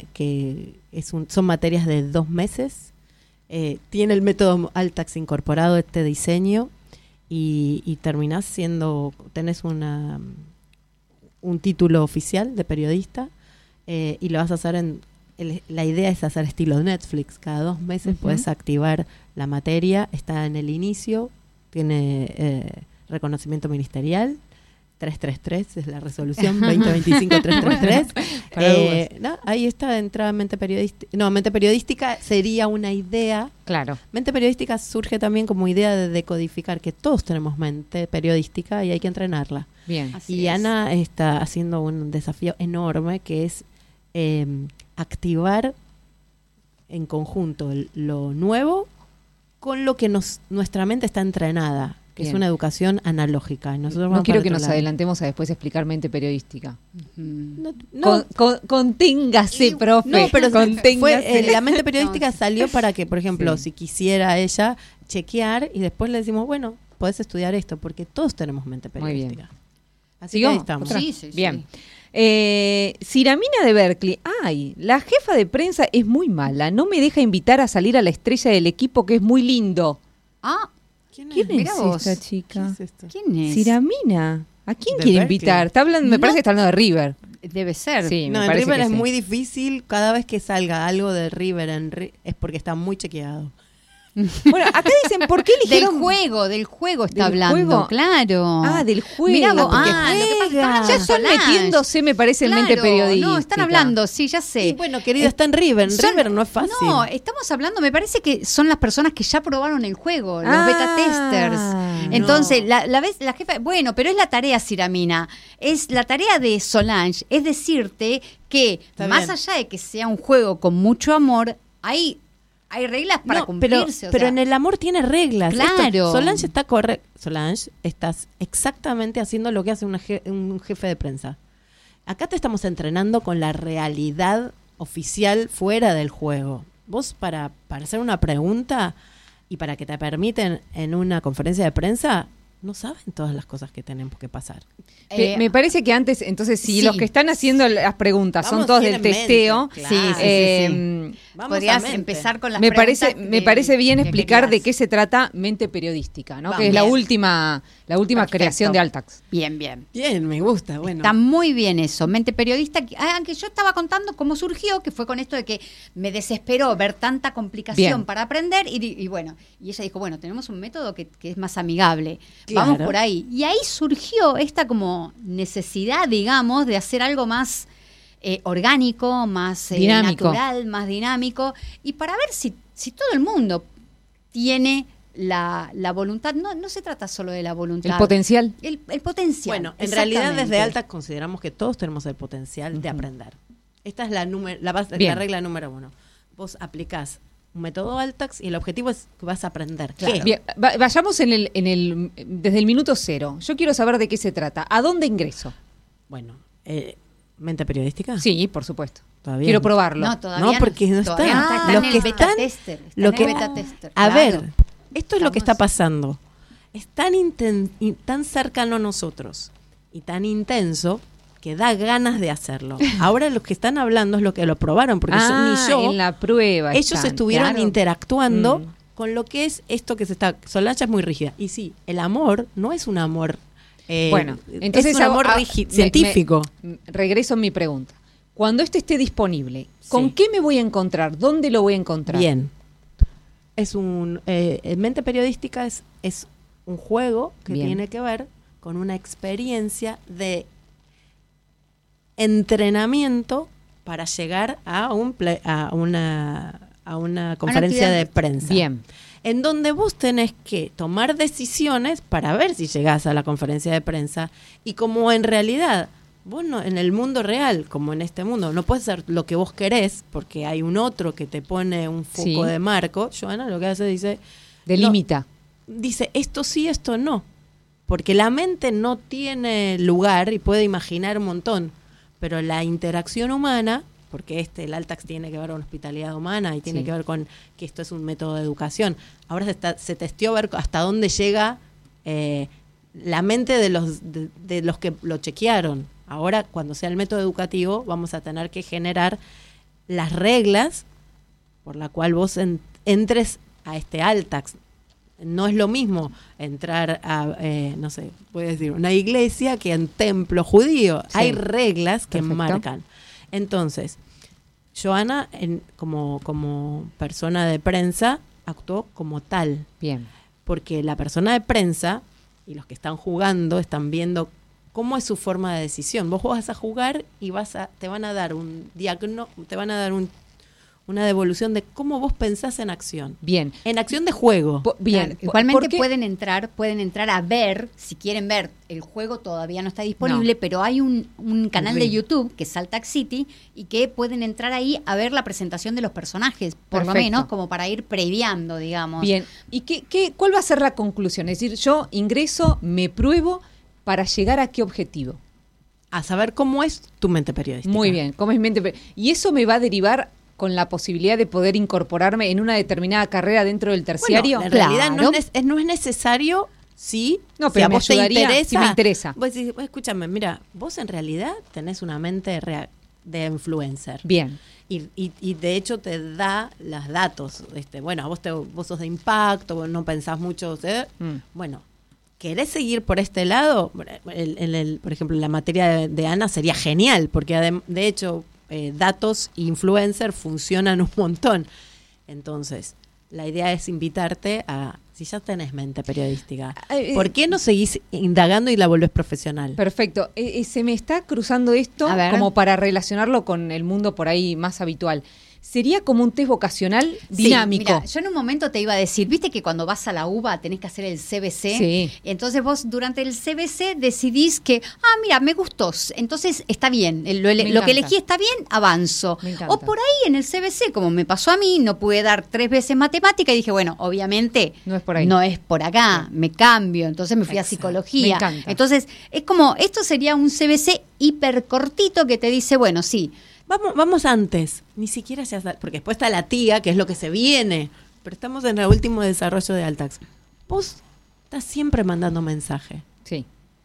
E: son materias de 2 meses. Tiene el método Altax incorporado, este diseño, y terminás tenés un título oficial de periodista, y lo vas a hacer la idea es hacer estilo Netflix. Cada 2 meses puedes activar la materia, está en el inicio, tiene reconocimiento ministerial, 333 es la resolución 2025-333. Ahí está, entrada mente periodística. No, mente periodística sería una idea.
D: Claro.
E: Mente periodística surge también como idea de decodificar que todos tenemos mente periodística y hay que entrenarla.
D: Bien.
C: Así es.
E: Ana está haciendo un desafío enorme que es activar en conjunto lo nuevo con lo que nuestra mente está entrenada, que
D: Bien.
E: es una educación analógica. Y nosotros
D: No
E: vamos
D: quiero
E: para
D: que
E: otro
D: nos
E: lado.
D: adelantemos a después explicar mente periodística.
E: No,
D: Conténgase, profe.
E: no, pero
D: conténgase.
E: la mente periodística salió para que, por ejemplo,
D: Sí.
E: si quisiera ella chequear y después le decimos, bueno, podés estudiar esto, porque todos tenemos mente
D: Muy bien.
E: periodística. Así que ahí
D: ¿Sigamos?
E: estamos.
D: ¿Otra?
C: Sí, sí, sí.
D: Bien. Ciramina de Berkeley. Ay, la jefa de prensa es muy mala. No me deja invitar a salir a la estrella del equipo, que es muy lindo.
E: ¿Quién
D: ¿Quién
C: Mirá
D: es
C: vos.
D: esta chica?
E: ¿Qué es esto?
C: ¿Quién es?
D: Ciramina. ¿A quién
E: De
D: quiere
E: Berkeley.
D: invitar? Está hablando, me parece que está hablando de River.
C: Debe ser.
D: Sí,
E: No,
D: me
E: en
D: parece
E: River
D: que
E: es
D: sí.
E: muy difícil. Cada vez que salga algo de River es porque está muy chequeado.
D: Bueno, acá dicen, ¿por qué eligieron?
C: Del juego está
D: ¿Del
C: hablando,
D: juego?
C: claro.
D: Ah, del juego.
C: Mirá vos,
D: porque
C: lo que pasa es que están hablando
D: ya
C: de
D: están
C: Solange.
D: metiéndose, me parece, en mente periodística.
C: No, están hablando, sí, ya sé.
E: Y bueno, querido, está en River.
C: Son-
E: River no es fácil.
C: No, estamos hablando, me parece que son las personas que ya probaron el juego, los
D: Ah,
C: beta testers. Entonces, la jefa, bueno, pero es la tarea, Ciramina, es la tarea de Solange, es decirte que
E: Está
C: más
E: bien.
C: allá de que sea un juego con mucho amor, hay reglas para
E: No,
C: cumplirse.
E: pero en el amor tiene reglas.
C: Claro.
E: Solange está correcto. Solange, estás exactamente haciendo lo que hace un jefe de prensa. Acá te estamos entrenando con la realidad oficial fuera del juego. Vos para hacer una pregunta y para que te permiten en una conferencia de prensa, no saben todas las cosas que tenemos que pasar.
D: Me parece que antes, entonces, si
C: sí,
D: los que están haciendo las preguntas son
E: Vamos
D: todos
E: bien
D: del
E: en mente,
D: testeo,
E: claro.
C: Sí.
E: Vamos
C: Podrías
E: a mente.
C: empezar con las
D: me
C: preguntas
D: parece bien
C: que
D: explicar de
C: querías.
D: qué se trata mente periodística, ¿no?
C: Vamos.
D: Que es la
C: Bien.
D: última
C: Perfecto.
D: creación de Altax.
C: Bien, bien.
E: Bien, me gusta. Bueno.
C: Está muy bien eso, mente periodista. Aunque yo estaba contando cómo surgió, que fue con esto de que me desesperó ver tanta complicación
D: Bien.
C: para aprender y bueno, y ella dijo, bueno, tenemos un método que es más amigable.
E: Claro.
C: Vamos por ahí. Y ahí surgió esta como necesidad, digamos, de hacer algo más orgánico, más
D: Dinámico.
C: natural, más dinámico, y para ver si todo el mundo tiene la voluntad. No se trata solo de la voluntad.
D: El potencial.
C: El potencial.
E: Bueno, en realidad
C: exactamente.
E: desde Altax consideramos que todos tenemos el potencial de aprender. Esta es la
D: Bien.
E: regla número 1. Vos aplicás un método Altax y el objetivo es que vas a aprender.
C: Claro.
E: ¿Qué?
D: Bien, vayamos desde el minuto cero. Yo quiero saber de qué se trata. ¿A dónde ingreso?
E: Bueno, ¿mente periodística?
D: Sí, por supuesto.
E: Todavía
D: Quiero
E: no.
D: probarlo.
C: No, todavía
E: No, porque no
C: todavía
E: está.
C: no está.
E: Los
C: en
E: que
C: el beta
E: están-
C: tester. Está
E: lo
C: en
E: que-
C: el beta tester.
E: A
C: claro.
E: ver, esto es lo que está
C: Estamos-
E: pasando. Es tan cercano a nosotros y tan intenso que da ganas de hacerlo. Ahora los que están hablando es lo que lo probaron, porque ni yo,
D: en la prueba.
E: ellos
D: están,
E: estuvieron
D: claro.
E: interactuando
D: Mm.
E: con lo que es esto que se está... Solange es muy rígida. Y sí, el amor no es un amor...
D: Bueno, entonces
E: es un amor rígido, científico.
D: Regreso a mi pregunta. Cuando este esté disponible, ¿con
E: Sí.
D: qué me voy a encontrar? ¿Dónde lo voy a encontrar?
E: Bien. Es mente periodística es un juego que
D: Bien.
E: tiene que ver con una experiencia de entrenamiento para llegar a una conferencia
C: actividad.
E: de prensa.
D: Bien.
E: En donde vos tenés que tomar decisiones para ver si llegás a la conferencia de prensa y como en realidad vos no, en el mundo real, como en este mundo, no puedes hacer lo que vos querés porque hay un otro que te pone un foco
D: Sí.
E: de marco. Joana lo que hace dice...
D: Delimita.
E: Dice, esto sí, esto no. Porque la mente no tiene lugar y puede imaginar un montón. Pero la interacción humana, porque el Altax tiene que ver con hospitalidad humana y tiene
D: Sí.
E: que ver con que esto es un método de educación. Ahora se testeó ver hasta dónde llega la mente de los que lo chequearon. Ahora, cuando sea el método educativo, vamos a tener que generar las reglas por la cual vos entres a este Altax. No es lo mismo entrar a, no sé, voy a decir, una iglesia que en templo judío.
D: Sí.
E: Hay reglas que
D: Perfecto.
E: marcan. Entonces, Joana, como persona de prensa, actuó como tal.
D: Bien.
E: Porque la persona de prensa y los que están jugando están viendo cómo es su forma de decisión. Vos vas a jugar y te van a dar una devolución de cómo vos pensás en acción.
D: Bien.
E: En acción de juego.
D: Bien.
C: Claro, igualmente
D: ¿Por qué?
C: pueden entrar a ver, si quieren ver, el juego todavía no está disponible, pero hay un canal de
D: Ring.
C: YouTube que es Altax City y que pueden entrar ahí a ver la presentación de los personajes, por lo
D: Perfecto.
C: menos como para ir previando, digamos.
D: Bien. ¿Y cuál va a ser la conclusión? Es decir, yo ingreso, me pruebo para llegar a qué objetivo.
E: A saber cómo es tu mente periodística.
D: Muy bien. ¿Cómo es mente? Y eso me va a derivar con la posibilidad de poder incorporarme en una determinada carrera dentro del terciario.
E: Bueno, en realidad
C: Claro.
E: no es necesario, sí.
D: No,
E: si
D: pero
E: a
D: me
E: vos te
D: ayudaría
E: interesa.
D: si me interesa.
E: Vos decís, escúchame, mira, vos en realidad tenés una mente de influencer.
D: Bien.
E: Y de hecho te da los datos. Bueno, vos sos de impacto, vos no pensás mucho. Bueno, ¿querés seguir por este lado? Por ejemplo, en la materia de Ana sería genial, porque de hecho datos influencer funcionan un montón. Entonces, la idea es invitarte a, si ya tenés mente periodística, ¿por qué no seguís indagando y la volvés profesional?
D: Perfecto. Se me está cruzando esto como para relacionarlo con el mundo por ahí más habitual. Sería como un test vocacional dinámico.
C: Mira, yo en un momento te iba a decir, viste que cuando vas a la UBA tenés que hacer el CBC.
D: Sí.
C: Entonces vos durante el CBC decidís que, mira, me gustó. Entonces está bien, lo que elegí está bien, avanzo. O por ahí en el CBC, como me pasó a mí, no pude dar 3 veces matemática y dije, bueno, obviamente
D: no es por ahí.
C: No es por acá, me cambio. Entonces me fui a psicología.
D: Me encanta.
C: Entonces es como, esto sería un CBC hiper cortito que te dice, bueno, sí.
E: Vamos antes, ni siquiera porque después está la tía, que es lo que se viene, pero estamos en el último desarrollo de Altax. Vos estás siempre mandando mensaje.
D: Sí.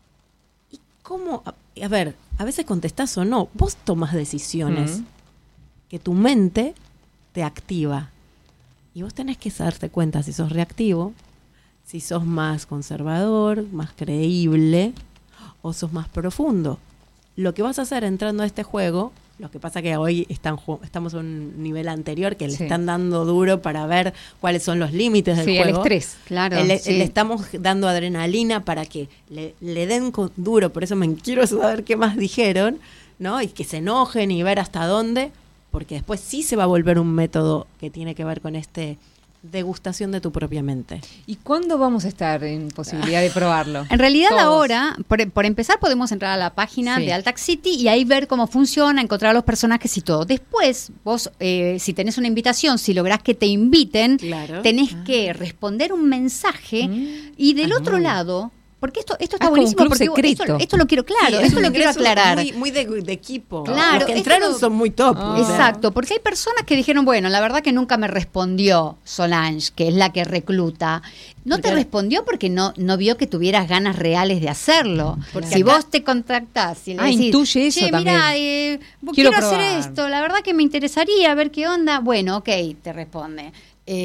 E: ¿Y cómo? A ver, a veces contestás o no, vos tomás decisiones que tu mente te activa. Y vos tenés que darte cuenta si sos reactivo, si sos más conservador, más creíble, o sos más profundo. Lo que vas a hacer entrando a este juego... Lo que pasa que hoy estamos a un nivel anterior que le están dando duro para ver cuáles son los límites del juego.
D: Sí, el estrés,
C: claro.
E: Le estamos dando adrenalina para que le den duro, por eso quiero saber qué más dijeron, ¿no? Y que se enojen y ver hasta dónde, porque después sí se va a volver un método que tiene que ver con degustación de tu propia mente.
D: ¿Y cuándo vamos a estar en posibilidad de probarlo?
C: En realidad
D: Todos.
C: Ahora, por empezar, podemos entrar a la página de Altax City y ahí ver cómo funciona, encontrar a los personajes y todo. Después, vos, si tenés una invitación, si lográs que te inviten, tenés que responder un mensaje y del otro lado... Porque esto está buenísimo, porque esto lo quiero esto lo quiero aclarar.
E: Muy de equipo.
C: Claro,
E: los que entraron son muy top.
C: Exacto, porque hay personas que dijeron, bueno, la verdad que nunca me respondió Solange, que es la que recluta. No te respondió porque no vio que tuvieras ganas reales de hacerlo. Porque si vos te contactás y le decís,
D: intuye eso también.
C: Mira, quiero hacer esto, la verdad que me interesaría ver qué onda. Bueno, ok, te responde.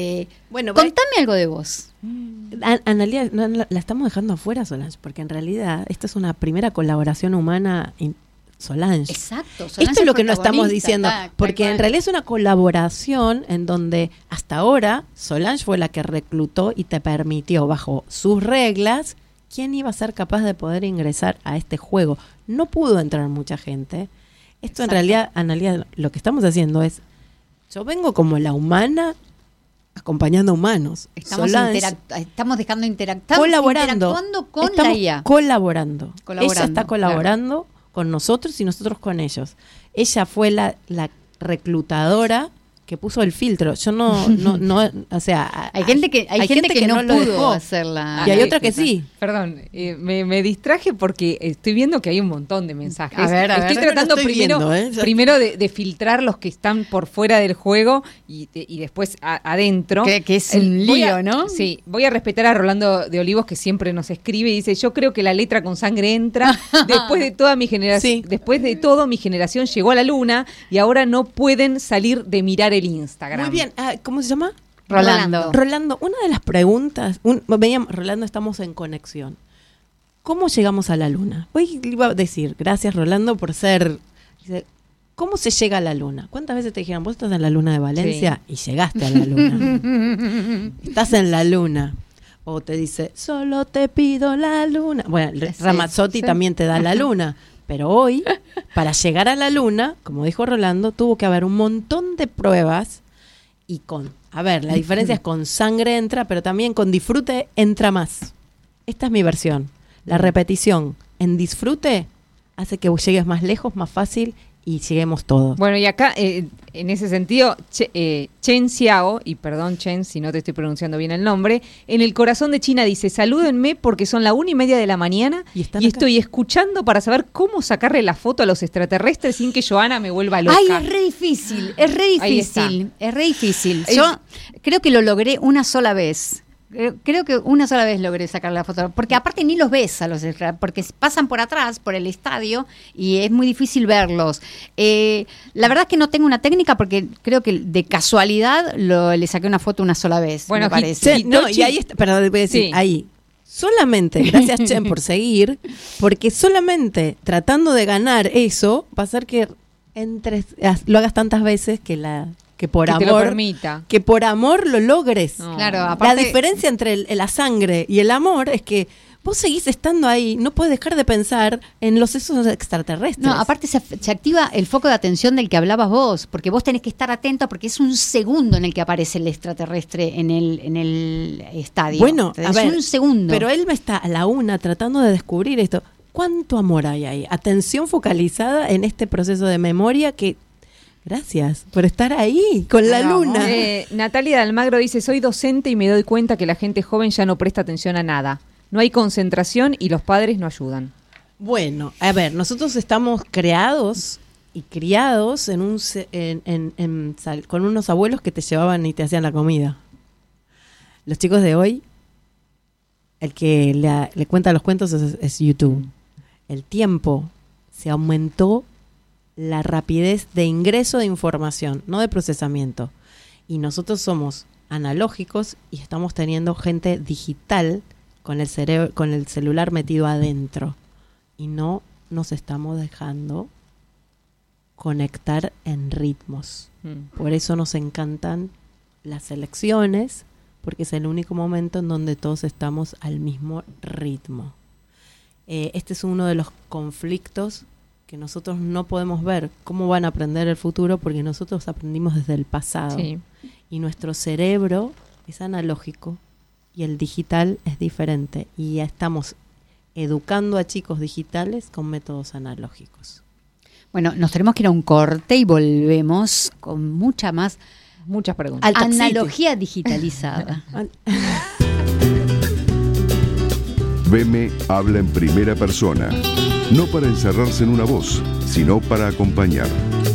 C: Contame algo de vos.
E: Analía, no, la estamos dejando afuera, Solange, porque en realidad esta es una primera colaboración humana. Solange.
C: Exacto. Solange
E: esto es lo que no estamos diciendo, porque
C: tal
E: en realidad es una colaboración en donde hasta ahora Solange fue la que reclutó y te permitió, bajo sus reglas, quién iba a ser capaz de poder ingresar a este juego. No pudo entrar mucha gente. Esto en realidad, Analía, lo que estamos haciendo es, yo vengo como la humana acompañando a humanos.
C: Estamos dejando interactuando con
E: estamos
C: la IA.
E: Colaborando. Ella está colaborando con nosotros y nosotros con ellos. Ella fue la reclutadora que puso el filtro. Yo no, o sea,
C: hay gente que no pudo
E: dejó
C: hacerla.
E: Y hay otra que sí.
D: Perdón, me distraje porque estoy viendo que hay un montón de mensajes.
C: A ver.
D: Estoy tratando primero de filtrar los que están por fuera del juego y después adentro.
C: Que es un lío, ¿no?
D: Sí, voy a respetar a Rolando de Olivos, que siempre nos escribe y dice, yo creo que la letra con sangre entra. Después de toda mi generación, después de todo, mi generación llegó a la luna y ahora no pueden salir de mirar el Instagram.
E: Muy bien. ¿Cómo se llama?
C: Rolando,
E: una de las preguntas, veíamos, Rolando, estamos en conexión. ¿Cómo llegamos a la luna? Hoy le iba a decir, gracias Rolando por ser... ¿Cómo se llega a la luna? ¿Cuántas veces te dijeron, vos estás en la luna de Valencia y llegaste a la luna? Estás en la luna. O te dice, solo te pido la luna. Bueno, Ramazzotti también te da la luna. Pero hoy, para llegar a la luna, como dijo Rolando, tuvo que haber un montón de pruebas y la diferencia es con sangre entra, pero también con disfrute entra más. Esta es mi versión. La repetición en disfrute hace que llegues más lejos, más fácil y lleguemos todos.
D: Bueno, y acá, en ese sentido, Chen Xiao, y perdón Chen si no te estoy pronunciando bien el nombre, en el corazón de China dice, salúdenme porque son la 1:30 de la mañana y estoy escuchando para saber cómo sacarle la foto a los extraterrestres sin que Joana me vuelva loca.
C: Ay, es re difícil. Yo creo que lo logré una sola vez. Creo que una sola vez logré sacar la foto, porque aparte ni los ves a los porque pasan por atrás, por el estadio, y es muy difícil verlos. La verdad es que no tengo una técnica, porque creo que de casualidad le saqué una foto una sola vez,
D: bueno,
C: me parece.
E: Y ahí está, perdón, voy a decir, ahí. Solamente, gracias Chen por seguir, porque solamente tratando de ganar eso, va a hacer que lo hagas tantas veces que que por
D: Que
E: amor
D: te lo permita.
E: que por amor lo logres.
D: No.
C: Claro,
E: La
C: aparte,
E: diferencia entre la sangre y el amor es que vos seguís estando ahí, no puedes dejar de pensar en los esos extraterrestres.
C: no, aparte se activa el foco de atención del que hablabas vos, porque vos tenés que estar atento porque es un segundo en el que aparece el extraterrestre en el estadio.
E: Bueno,
C: ¿Entendés?
E: a ver,
C: un segundo.
E: pero él me está a la una tratando de descubrir esto. ¿Cuánto amor hay ahí? Atención focalizada en este proceso de memoria que... Gracias por estar ahí con la
C: Vamos.
E: luna.
D: Natalia de Almagro dice, soy docente y me doy cuenta que la gente joven ya no presta atención a nada. No hay concentración y los padres no ayudan.
E: Bueno, a ver, nosotros estamos creados y criados con unos abuelos que te llevaban y te hacían la comida. Los chicos de hoy, el que le cuenta los cuentos es YouTube. El tiempo se aumentó, la rapidez de ingreso de información, no de procesamiento. Y nosotros somos analógicos y estamos teniendo gente digital con el cerebro, con el celular metido adentro. Y no nos estamos dejando conectar en ritmos. Por eso nos encantan las elecciones, porque es el único momento en donde todos estamos al mismo ritmo. Este es uno de los conflictos que nosotros no podemos ver cómo van a aprender el futuro, porque nosotros aprendimos desde el pasado.
D: Sí.
E: Y nuestro cerebro es analógico y el digital es diferente. Y ya estamos educando a chicos digitales con métodos analógicos.
C: Bueno, nos tenemos que ir a un corte y volvemos con mucha más
D: Muchas preguntas.
E: Al taxi.
C: analogía digitalizada.
A: BM habla en primera persona, no para encerrarse en una voz, sino para acompañar.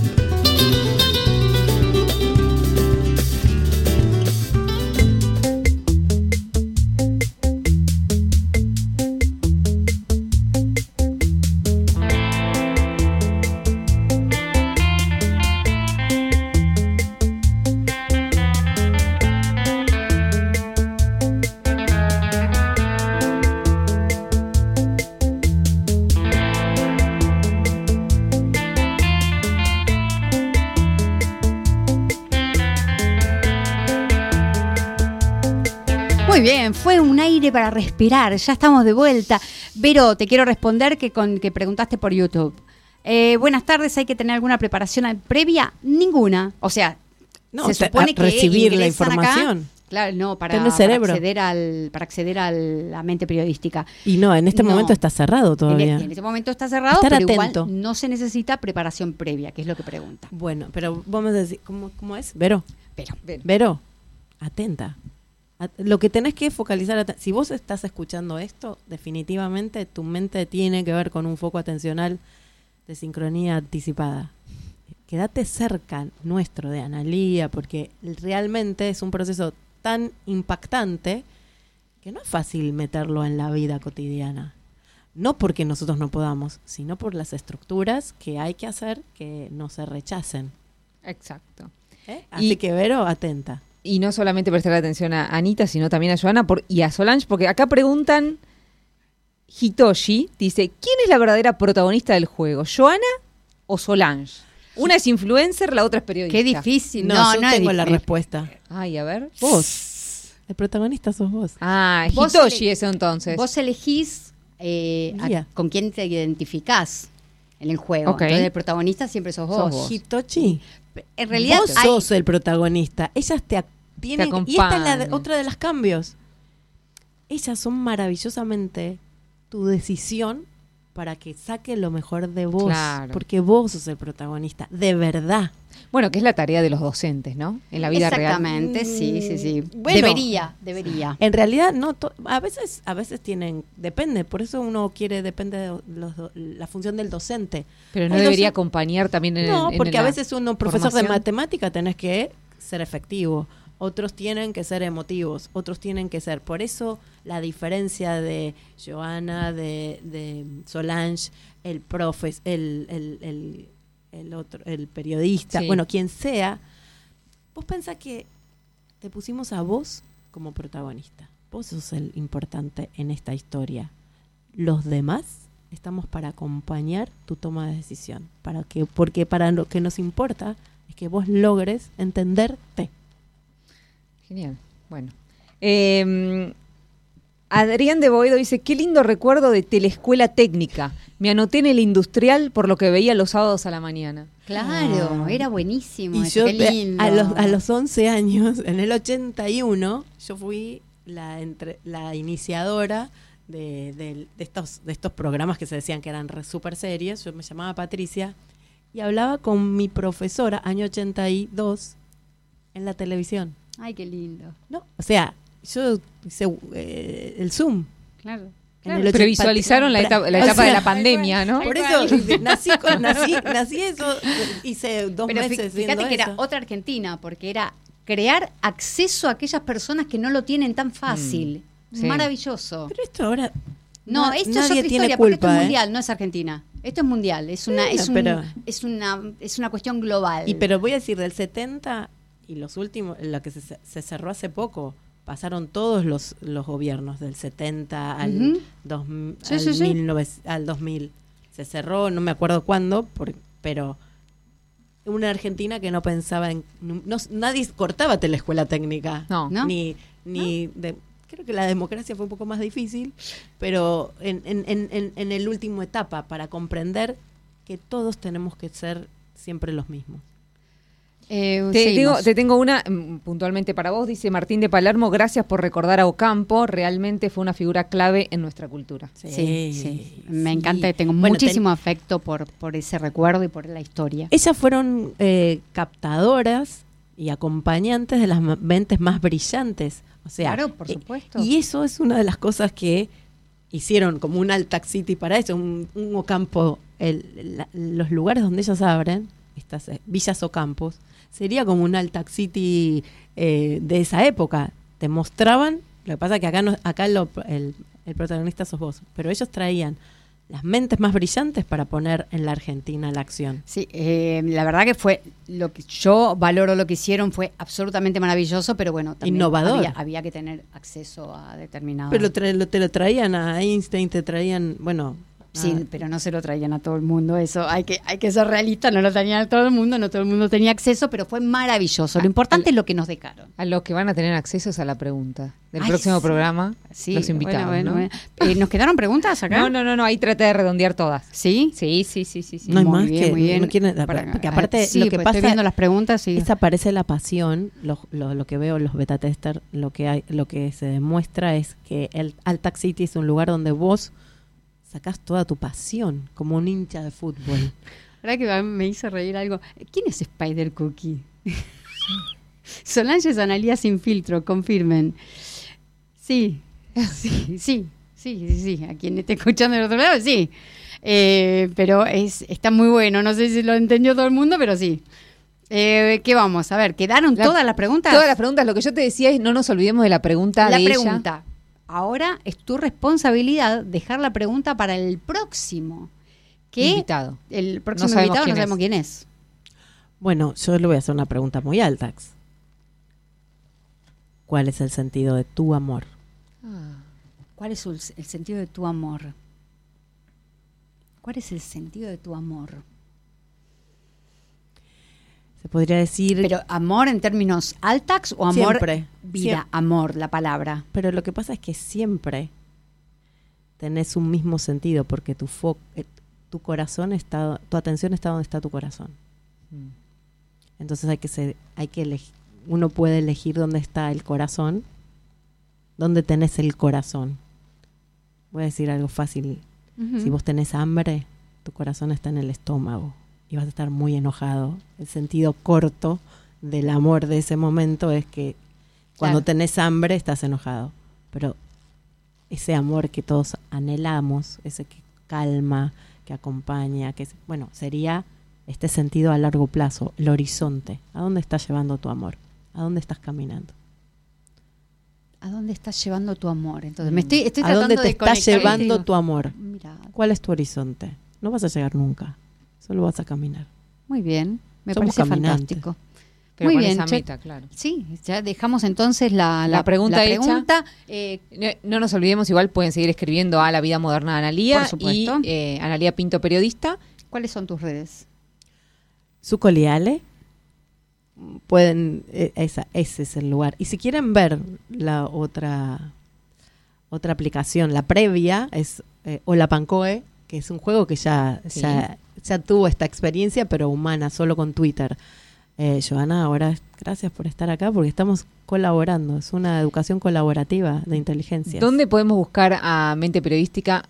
C: Muy bien, fue un aire para respirar, ya estamos de vuelta. Vero, te quiero responder que preguntaste por YouTube. Buenas tardes, ¿hay que tener alguna preparación previa? Ninguna. O sea,
E: No,
C: se supone que
E: recibir la
C: ingresan
E: información.
C: acá, claro, no, para
E: Tener cerebro.
C: acceder a la mente periodística.
E: Y no, en este
C: No.
E: momento está cerrado todavía.
C: En este momento está cerrado,
E: Estar
C: pero
E: atento.
C: igual no se necesita preparación previa, que es lo que pregunta.
E: Bueno, pero vamos a decir, ¿cómo es? Vero,
C: Pero,
E: atenta. Lo que tenés que focalizar, si vos estás escuchando esto, definitivamente tu mente tiene que ver con un foco atencional de sincronía anticipada. Quédate cerca nuestro de Analía, porque realmente es un proceso tan impactante que no es fácil meterlo en la vida cotidiana. No porque nosotros no podamos, sino por las estructuras que hay que hacer que no se rechacen.
D: Exacto.
E: Así que, Vero, atenta.
D: Y no solamente prestar atención a Anita, sino también a Joana y a Solange, porque acá preguntan, Hitoshi dice, ¿quién es la verdadera protagonista del juego? ¿Joana o Solange? Una es influencer, la otra es periodista.
C: qué difícil.
E: No, yo
C: es
E: tengo la
C: difícil.
E: respuesta.
D: Ay, a ver.
E: Vos. El protagonista sos vos.
D: Ah,
C: Vos
D: Hitoshi eso entonces.
C: Vos elegís
E: Guía.
C: con quién te identificás en el juego.
D: Ok.
C: Entonces el protagonista siempre sos vos.
D: Sos vos.
E: Hitoshi,
C: En realidad
E: vos
C: hay-
E: sos el protagonista. Ellas tienen, y esta es
D: acompañan.
E: otra de los cambios. Ellas son maravillosamente tu decisión para que saque lo mejor de vos.
D: Claro.
E: Porque vos sos el protagonista, de verdad.
D: Bueno, que es la tarea de los docentes, ¿no? En la vida real.
C: Exactamente, sí.
E: Bueno.
C: Debería.
E: En realidad, no, a veces tienen, depende, por eso uno depende de la función del docente.
D: Pero no
E: Hay
D: debería
E: docen-
D: acompañar también en
E: No,
D: en
E: porque
D: la
E: a veces uno, profesor de
D: formación.
E: matemática, tenés que ser efectivo. Otros tienen que ser emotivos, otros tienen que ser. Por eso la diferencia de Joana, de Solange, el profe, el otro, el periodista,
D: Sí.
E: bueno, quien sea, vos pensás que te pusimos a vos como protagonista. Vos sos el importante en esta historia. Los demás estamos para acompañar tu toma de decisión. Porque para lo que nos importa es es que vos logres entenderte.
D: Genial. Bueno. Adrián de Boedo dice, qué lindo recuerdo de Teleescuela Técnica. Me anoté en el industrial por lo que veía los sábados a la mañana.
C: Claro, era buenísimo.
E: Y
C: eso,
E: yo
C: qué lindo.
E: a los 11 años, en el 81, yo fui la iniciadora de estos programas que se decían que eran súper serios. Yo me llamaba Patricia y hablaba con mi profesora, año 82, en la televisión.
C: Ay, qué lindo.
E: No, o sea, yo hice el Zoom.
C: Claro.
D: Pero visualizaron la etapa de la pandemia, ¿no?
E: Por eso nací eso, hice 2
C: Pero
E: meses
C: fíjate que
E: eso.
C: era otra Argentina, porque era crear acceso a aquellas personas que no lo tienen tan fácil.
D: Sí.
C: Maravilloso.
E: Pero esto ahora...
C: No, esto es
E: nadie
C: otra
E: tiene
C: historia, porque esto
E: culpa,
C: es mundial, no es Argentina. Esto es mundial, es una cuestión global.
E: Pero voy a decir, del 70 y los últimos, lo que se cerró hace poco, pasaron todos los gobiernos, del 70 al, al 2000. Se cerró, no me acuerdo cuándo, pero una Argentina que no pensaba en... nadie cortaba Teleescuela Técnica.
D: No.
E: Creo que la democracia fue un poco más difícil, pero en el último etapa, para comprender que todos tenemos que ser siempre los mismos.
D: Te tengo una puntualmente para vos, dice Martín de Palermo, gracias por recordar a Ocampo, realmente fue una figura clave en nuestra cultura.
C: Sí. Me encanta, tengo muchísimo afecto por ese recuerdo y por la historia.
E: Ellas fueron captadoras y acompañantes de las mentes más brillantes. O sea,
C: claro, por supuesto.
E: Y eso es una de las cosas que hicieron como un Altac City para eso, un Ocampo, los lugares donde ellas abren, estas villas o campos, sería como un Altac City de esa época. Te mostraban, lo que pasa es que acá el protagonista sos vos, pero ellos traían las mentes más brillantes para poner en la Argentina la acción.
C: Sí, la verdad que fue lo que yo valoro lo que hicieron, fue absolutamente maravilloso, pero bueno, también
E: innovador.
C: Había que tener acceso a determinados.
E: Pero te lo traían a Einstein, te traían, bueno...
C: Sí, pero no se lo traían a todo el mundo, eso hay que ser realista, no lo traían a todo el mundo, no todo el mundo tenía acceso, pero fue maravilloso. Lo importante es lo que nos dejaron.
D: A los que van a tener acceso es a la pregunta del próximo programa, los invitados.
C: Bueno. ¿Nos quedaron preguntas acá?
D: No, ahí traté de redondear todas.
C: ¿Sí?
D: Sí.
E: No hay más
C: bien,
E: que...
C: muy bien.
E: No quieren, porque aparte lo que
C: pues
E: pasa...
C: estoy viendo las preguntas y...
E: Es aparece la pasión, lo que veo en los beta tester, lo que se demuestra es que el Altac City es un lugar donde vos sacás toda tu pasión, como un hincha de fútbol.
C: La verdad que me hizo reír algo. ¿Quién es Spider Cookie? Solange es Analía sin filtro, confirmen. Sí. A quien esté escuchando del otro lado, sí. Pero está muy bueno. No sé si lo entendió todo el mundo, pero sí. ¿Qué vamos? A ver, ¿quedaron todas las preguntas?
D: Todas las preguntas. Lo que yo te decía es, no nos olvidemos de la pregunta de ella. La pregunta.
C: Ahora es tu responsabilidad dejar la pregunta para el próximo.
D: Invitado.
C: El próximo invitado no sabemos quién es.
E: Bueno, yo le voy a hacer una pregunta muy Altax. ¿Cuál es el sentido de tu amor?
C: ¿Cuál es el sentido de tu amor? ¿Cuál es el sentido de tu amor?
E: Se podría decir...
C: ¿Pero amor en términos Altax o amor
E: siempre,
C: vida?
E: Siempre.
C: Amor, la palabra.
E: Pero lo que pasa es que siempre tenés un mismo sentido porque tu corazón está... Tu atención está donde está tu corazón. Entonces hay que elegir. Uno puede elegir dónde está el corazón, dónde tenés el corazón. Voy a decir algo fácil. Si vos tenés hambre, tu corazón está en el estómago. Y vas a estar muy enojado. El sentido corto del amor de ese momento es que cuando tenés hambre estás enojado. Pero ese amor que todos anhelamos, ese que calma, que acompaña, sería este sentido a largo plazo, el horizonte. ¿A dónde estás llevando tu amor? ¿A dónde estás caminando?
C: ¿A dónde estás llevando tu amor? Entonces, estoy
E: ¿A
C: tratando
E: dónde te
C: de
E: estás llevando tu amor?
C: Mirá.
E: ¿Cuál es tu horizonte? No vas a llegar nunca. Solo vas a caminar.
C: Muy bien, me
E: Somos
C: parece
E: caminantes.
C: fantástico.
D: Pero
C: muy
D: con
C: bien,
D: esa meta, claro.
C: Sí, ya dejamos entonces la
D: pregunta hecha.
C: Hecha.
D: No nos olvidemos, igual pueden seguir escribiendo a La Vida Moderna de Analía.
C: Por supuesto.
D: Y Analía Pinto, periodista.
C: ¿Cuáles son tus redes?
E: Sucoliale pueden, ese es el lugar. Y si quieren ver la otra aplicación, la previa, es Hola Pancoe, que es un juego que ya tuvo esta experiencia, pero humana, solo con Twitter. Joana, ahora gracias por estar acá porque estamos colaborando. Es una educación colaborativa de inteligencia.
D: ¿Dónde podemos buscar a Mente Periodística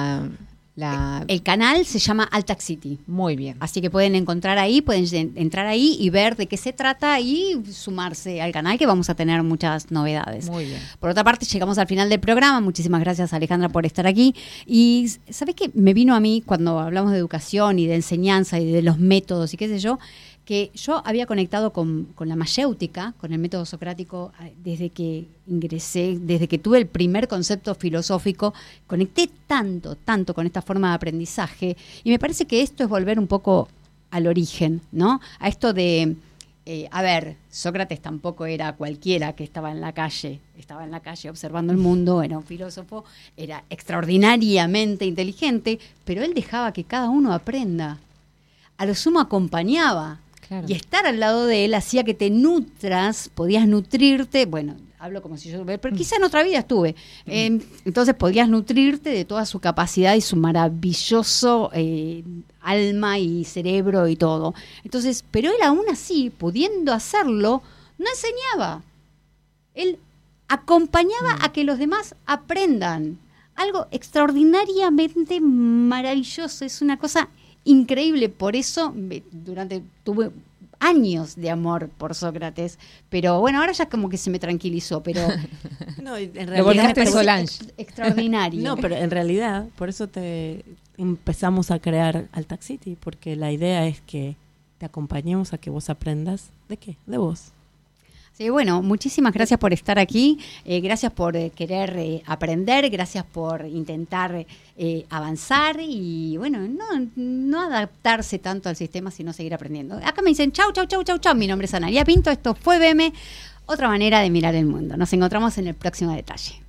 C: El canal se llama Altac City.
D: Muy bien.
C: Así que pueden entrar ahí y ver de qué se trata y sumarse al canal, que vamos a tener muchas novedades.
D: Muy bien.
C: Por otra parte, llegamos al final del programa. Muchísimas gracias, Alejandra, por estar aquí. Y ¿sabés qué? Me vino a mí cuando hablamos de educación y de enseñanza y de los métodos y qué sé yo, que yo había conectado con la mayéutica, con el método socrático, desde que ingresé, desde que tuve el primer concepto filosófico, conecté tanto con esta forma de aprendizaje, y me parece que esto es volver un poco al origen, ¿no? A esto de, Sócrates tampoco era cualquiera que estaba en la calle observando el mundo, era un filósofo, era extraordinariamente inteligente, pero él dejaba que cada uno aprenda. A lo sumo acompañaba. Claro. Y estar al lado de él hacía que te nutras, podías nutrirte, bueno, hablo como si yo, pero quizá en otra vida estuve, entonces podías nutrirte de toda su capacidad y su maravilloso alma y cerebro y todo. Entonces, pero él aún así, pudiendo hacerlo, no enseñaba. Él acompañaba a que los demás aprendan. Algo extraordinariamente maravilloso, es una cosa increíble. Por eso tuve años de amor por Sócrates, pero bueno, ahora ya como que se me tranquilizó, pero
E: no, en realidad
D: lo volcaste en Solange.
C: Extraordinario.
E: No, pero en realidad, por eso empezamos a crear Altac City, porque la idea es que te acompañemos a que vos aprendas. ¿De qué? De vos.
C: Sí, bueno, muchísimas gracias por estar aquí, gracias por querer aprender, gracias por intentar avanzar y bueno, no adaptarse tanto al sistema, sino seguir aprendiendo. Acá me dicen chau, mi nombre es Analía Pinto, esto fue BM, otra manera de mirar el mundo. Nos encontramos en el próximo detalle.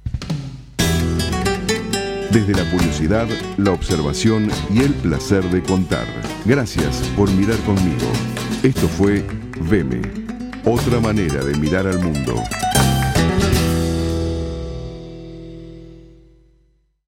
A: Desde la curiosidad, la observación y el placer de contar. Gracias por mirar conmigo. Esto fue VEME, otra manera de mirar al mundo.